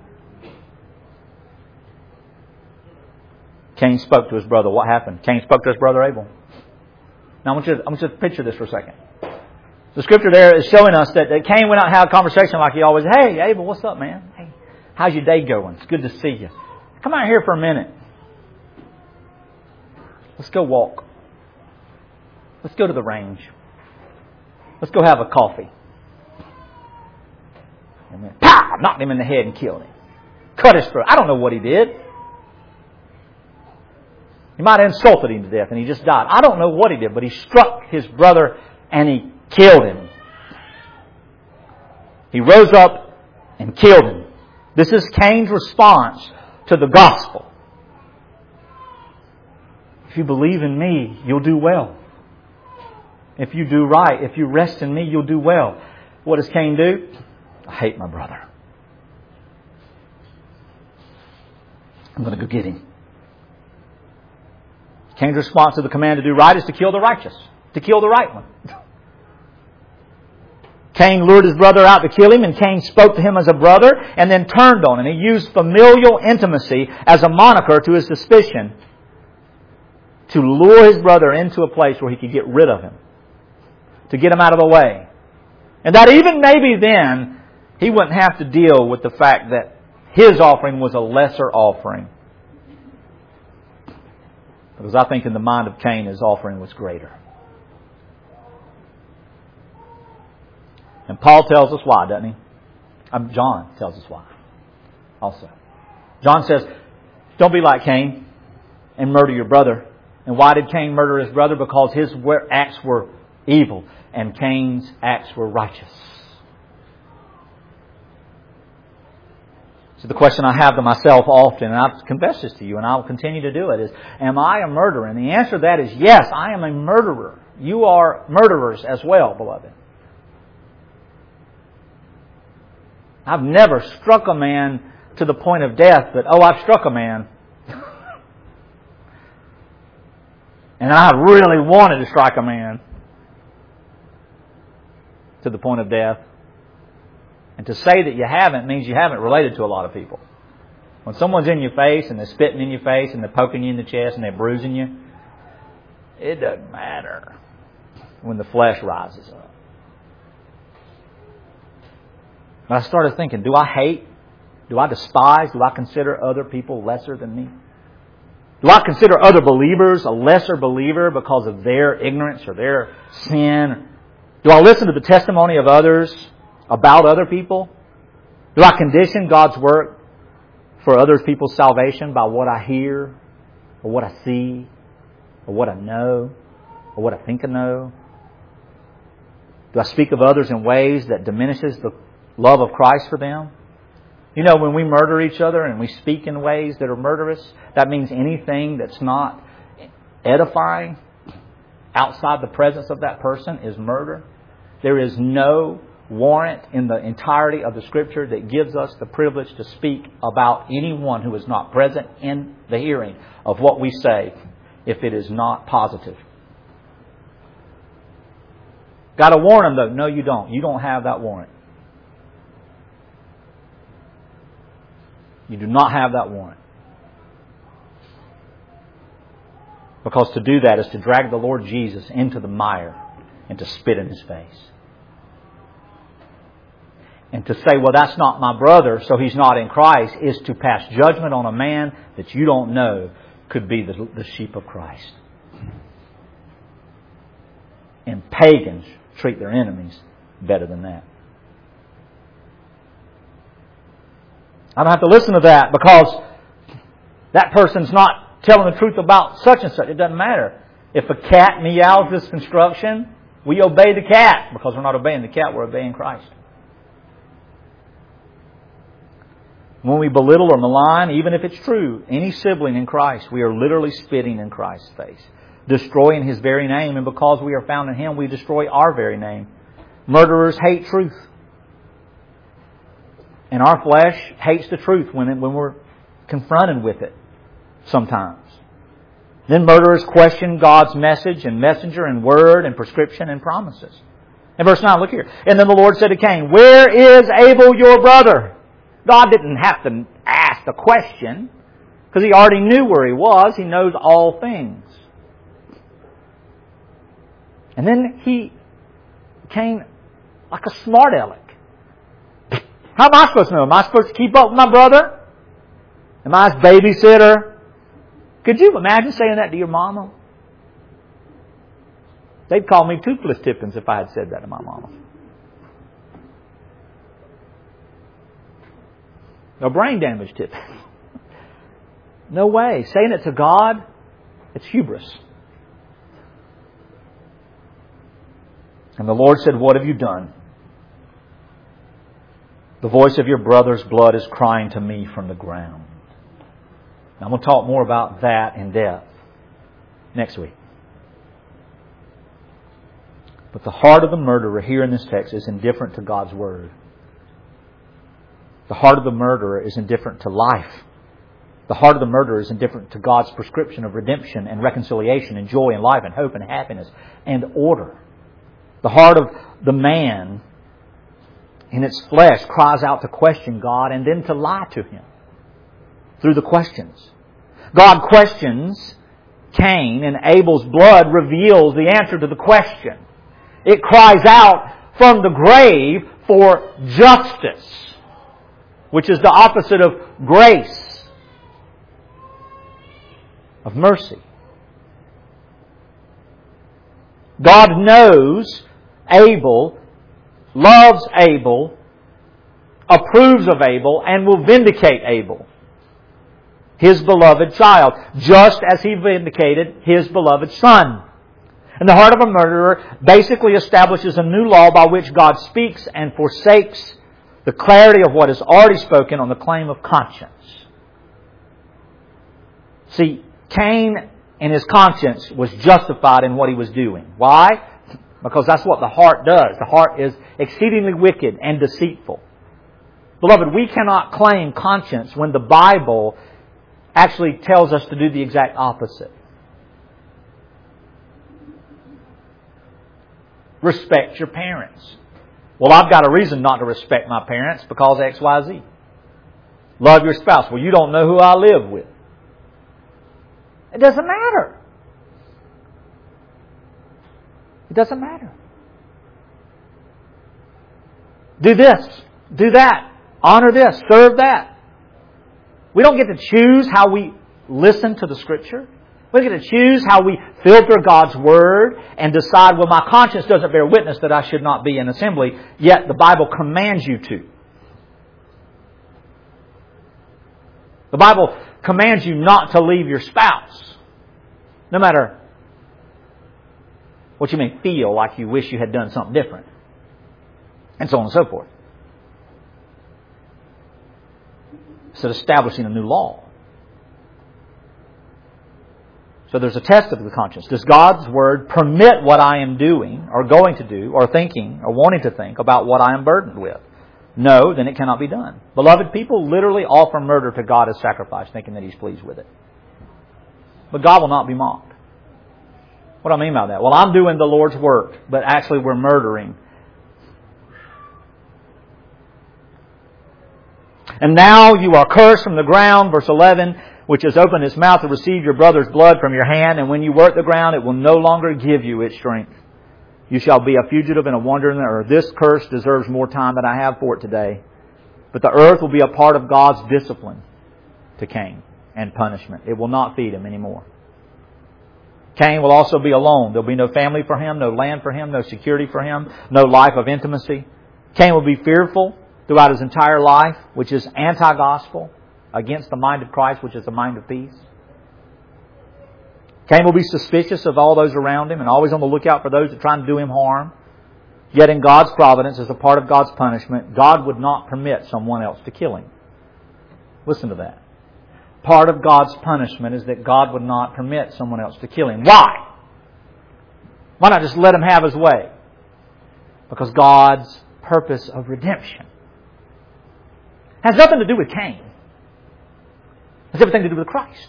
Cain spoke to his brother. What happened? Cain spoke to his brother Abel. Now I want you to, I want you to picture this for a second. The scripture there is showing us that, that Cain went out and had a conversation like he always, hey, Abel, what's up, man? Hey, how's your day going? It's good to see you. Come out here for a minute. Let's go walk. Let's go to the range. Let's go have a coffee. And then, pow! Knocked him in the head and killed him. Cut his throat. I don't know what he did. He might have insulted him to death and he just died. I don't know what he did, but he struck his brother and he killed him. He rose up and killed him. This is Cain's response to the gospel. If you believe in me, you'll do well. If you do right, if you rest in me, you'll do well. What does Cain do? I hate my brother. I'm going to go get him. Cain's response to the command to do right is to kill the righteous. To kill the right one. Cain lured his brother out to kill him, and Cain spoke to him as a brother and then turned on him. He used familial intimacy as a moniker to his suspicion to lure his brother into a place where he could get rid of him, to get him out of the way. And that even maybe then he wouldn't have to deal with the fact that his offering was a lesser offering. Because I think in the mind of Cain, his offering was greater. And Paul tells us why, doesn't he? Um, John tells us why also. John says, don't be like Cain and murder your brother. And why did Cain murder his brother? Because his acts were evil and Cain's acts were righteous. So the question I have to myself often, and I've confessed this to you and I'll continue to do it, is, am I a murderer? And the answer to that is yes, I am a murderer. You are murderers as well, beloved. I've never struck a man to the point of death, but oh, I've struck a man. And I really wanted to strike a man to the point of death. And to say that you haven't means you haven't related to a lot of people. When someone's in your face and they're spitting in your face and they're poking you in the chest and they're bruising you, it doesn't matter when the flesh rises up. But I started thinking, do I hate? Do I despise? Do I consider other people lesser than me? Do I consider other believers a lesser believer because of their ignorance or their sin? Do I listen to the testimony of others about other people? Do I condition God's work for other people's salvation by what I hear or what I see or what I know or what I think I know? Do I speak of others in ways that diminishes the love of Christ for them? You know, when we murder each other and we speak in ways that are murderous, that means anything that's not edifying outside the presence of that person is murder. There is no warrant in the entirety of the Scripture that gives us the privilege to speak about anyone who is not present in the hearing of what we say if it is not positive. Got to warn them though. No, you don't. You don't have that warrant. You do not have that warrant. Because to do that is to drag the Lord Jesus into the mire and to spit in His face. And to say, well, that's not my brother, so he's not in Christ, is to pass judgment on a man that you don't know could be the, the sheep of Christ. And pagans treat their enemies better than that. I don't have to listen to that because that person's not telling the truth about such and such. It doesn't matter. If a cat meows this construction, we obey the cat because we're not obeying the cat, we're obeying Christ. When we belittle or malign, even if it's true, any sibling in Christ, we are literally spitting in Christ's face, destroying His very name. And because we are found in Him, we destroy our very name. Murderers hate truth. And our flesh hates the truth when, it, when we're confronted with it sometimes. Then murderers question God's message and messenger and word and prescription and promises. In verse nine, look here. And then the Lord said to Cain, "Where is Abel your brother?" God didn't have to ask the question because He already knew where he was. He knows all things. And then he came like a smart aleck. How am I supposed to know? Am I supposed to keep up with my brother? Am I his babysitter? Could you imagine saying that to your mama? They'd call me Toothless Tippins if I had said that to my mama. No, brain damage Tippins. No way. Saying it to God, it's hubris. And the Lord said, "What have you done? The voice of your brother's blood is crying to me from the ground." Now, I'm going to talk more about that in depth next week. But the heart of the murderer here in this text is indifferent to God's Word. The heart of the murderer is indifferent to life. The heart of the murderer is indifferent to God's prescription of redemption and reconciliation and joy and life and hope and happiness and order. The heart of the man in its flesh cries out to question God and then to lie to Him through the questions. God questions Cain, and Abel's blood reveals the answer to the question. It cries out from the grave for justice, which is the opposite of grace, of mercy. God knows Abel, loves Abel, approves of Abel, and will vindicate Abel, His beloved child, just as He vindicated His beloved son. And the heart of a murderer basically establishes a new law by which God speaks and forsakes the clarity of what is already spoken on the claim of conscience. See, Cain in his conscience was justified in what he was doing. Why? Because that's what the heart does. The heart is exceedingly wicked and deceitful. Beloved, we cannot claim conscience when the Bible actually tells us to do the exact opposite. Respect your parents. Well, I've got a reason not to respect my parents because X, Y, Z. Love your spouse. Well, you don't know who I live with. It doesn't matter. It doesn't matter. Do this. Do that. Honor this. Serve that. We don't get to choose how we listen to the Scripture. We get to choose how we filter God's Word and decide, well, my conscience doesn't bear witness that I should not be in assembly, yet the Bible commands you to. The Bible commands you not to leave your spouse, no matter what you may feel like you wish you had done something different, and so on and so forth. So establishing a new law. So there's a test of the conscience. Does God's Word permit what I am doing, or going to do, or thinking, or wanting to think about what I am burdened with? No, then it cannot be done. Beloved, people literally offer murder to God as sacrifice, thinking that He's pleased with it. But God will not be mocked. What do I mean by that? Well, I'm doing the Lord's work, but actually we're murdering. And now you are cursed from the ground, verse eleven, which has opened its mouth to receive your brother's blood from your hand, and when you work the ground, it will no longer give you its strength. You shall be a fugitive and a wanderer in the earth. This curse deserves more time than I have for it today. But the earth will be a part of God's discipline to Cain and punishment. It will not feed him anymore. Cain will also be alone. There will be no family for him, no land for him, no security for him, no life of intimacy. Cain will be fearful throughout his entire life, which is anti-gospel, against the mind of Christ, which is the mind of peace. Cain will be suspicious of all those around him and always on the lookout for those that try to do him harm. Yet in God's providence, as a part of God's punishment, God would not permit someone else to kill him. Listen to that. Part of God's punishment is that God would not permit someone else to kill him. Why? Why not just let him have his way? Because God's purpose of redemption has nothing to do with Cain. It has everything to do with Christ.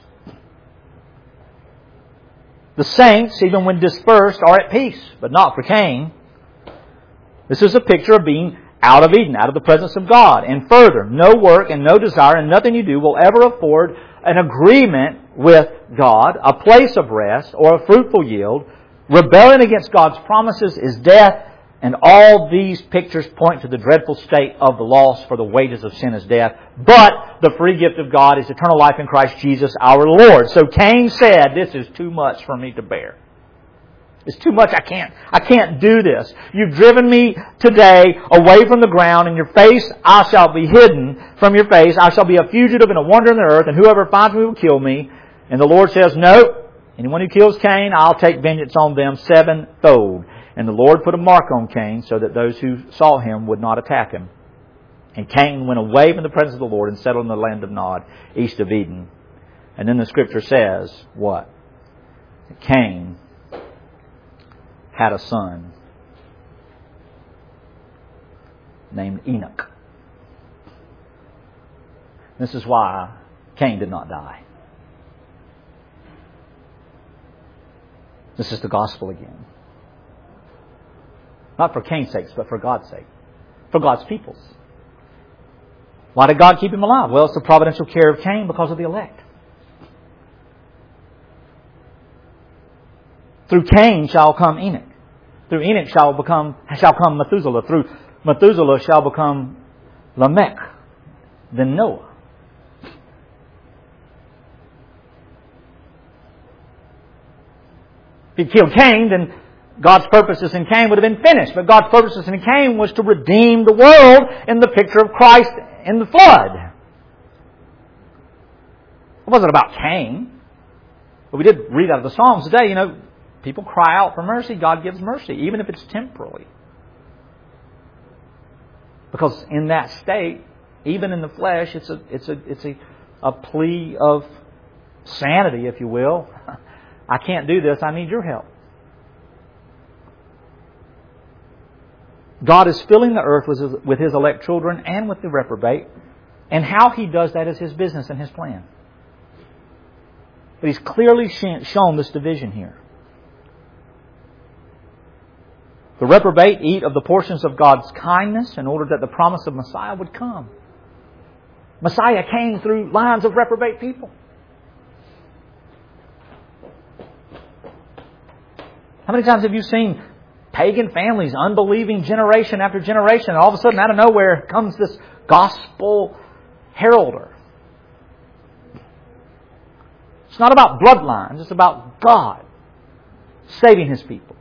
The saints, even when dispersed, are at peace, but not for Cain. This is a picture of being out of Eden, out of the presence of God. And further, no work and no desire and nothing you do will ever afford an agreement with God, a place of rest, or a fruitful yield. Rebellion against God's promises is death. And all these pictures point to the dreadful state of the lost, for the wages of sin is death. But the free gift of God is eternal life in Christ Jesus our Lord. So Cain said, this is too much for me to bear. It's too much. I can't, I can't do this. You've driven me today away from the ground. In your face I shall be hidden from your face. I shall be a fugitive and a wanderer in the earth, and whoever finds me will kill me. And the Lord says, no, anyone who kills Cain, I'll take vengeance on them sevenfold. And the Lord put a mark on Cain so that those who saw him would not attack him. And Cain went away from the presence of the Lord and settled in the land of Nod, east of Eden. And then the Scripture says, what? Cain had a son named Enoch. This is why Cain did not die. This is the gospel again. Not for Cain's sake, but for God's sake. for God's peoples. Why did God keep him alive? Well, it's the providential care of Cain because of the elect. Through Cain shall come Enoch. Through Enoch shall become shall come Methuselah. Through Methuselah shall become Lamech, then Noah. If he killed Cain, then God's purposes in Cain would have been finished. But God's purposes in Cain was to redeem the world in the picture of Christ in the flood. It wasn't about Cain. But we did read out of the Psalms today, you know, people cry out for mercy. God gives mercy, even if it's temporally. Because in that state, even in the flesh, it's a it's a it's a, a plea of sanity, if you will. I can't do this. I need your help. God is filling the earth with his, with His elect children and with the reprobate. And how He does that is His business and His plan. But He's clearly shown this division here. The reprobate eat of the portions of God's kindness in order that the promise of Messiah would come. Messiah came through lines of reprobate people. How many times have you seen pagan families, unbelieving generation after generation, and all of a sudden out of nowhere comes this gospel heralder? It's not about bloodlines, it's about God saving His people.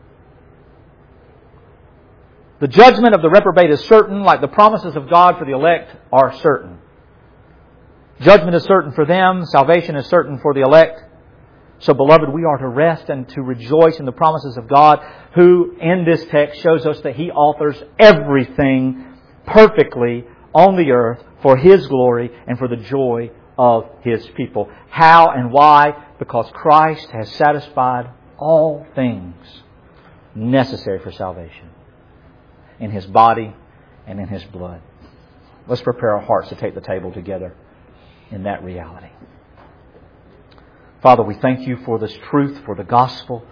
The judgment of the reprobate is certain, like the promises of God for the elect are certain. Judgment is certain for them, salvation is certain for the elect. So, beloved, we are to rest and to rejoice in the promises of God, who in this text shows us that He authors everything perfectly on the earth for His glory and for the joy of His people. How and why? Because Christ has satisfied all things necessary for salvation in His body and in His blood. Let's prepare our hearts to take the table together in that reality. Father, we thank You for this truth, for the gospel.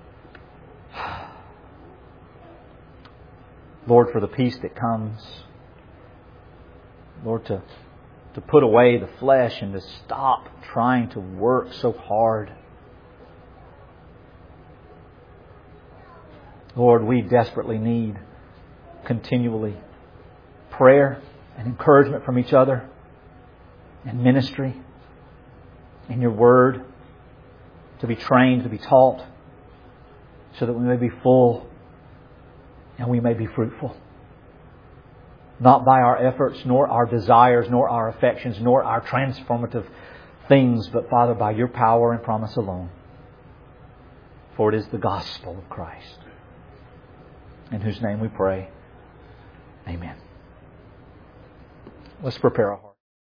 Lord, for the peace that comes. Lord, to, to put away the flesh and to stop trying to work so hard. Lord, we desperately need continually prayer and encouragement from each other and ministry in Your Word, to be trained, to be taught, so that we may be full and we may be fruitful. Not by our efforts, nor our desires, nor our affections, nor our transformative things, but Father, by Your power and promise alone. For it is the gospel of Christ, in whose name we pray. Amen. Let's prepare our hearts.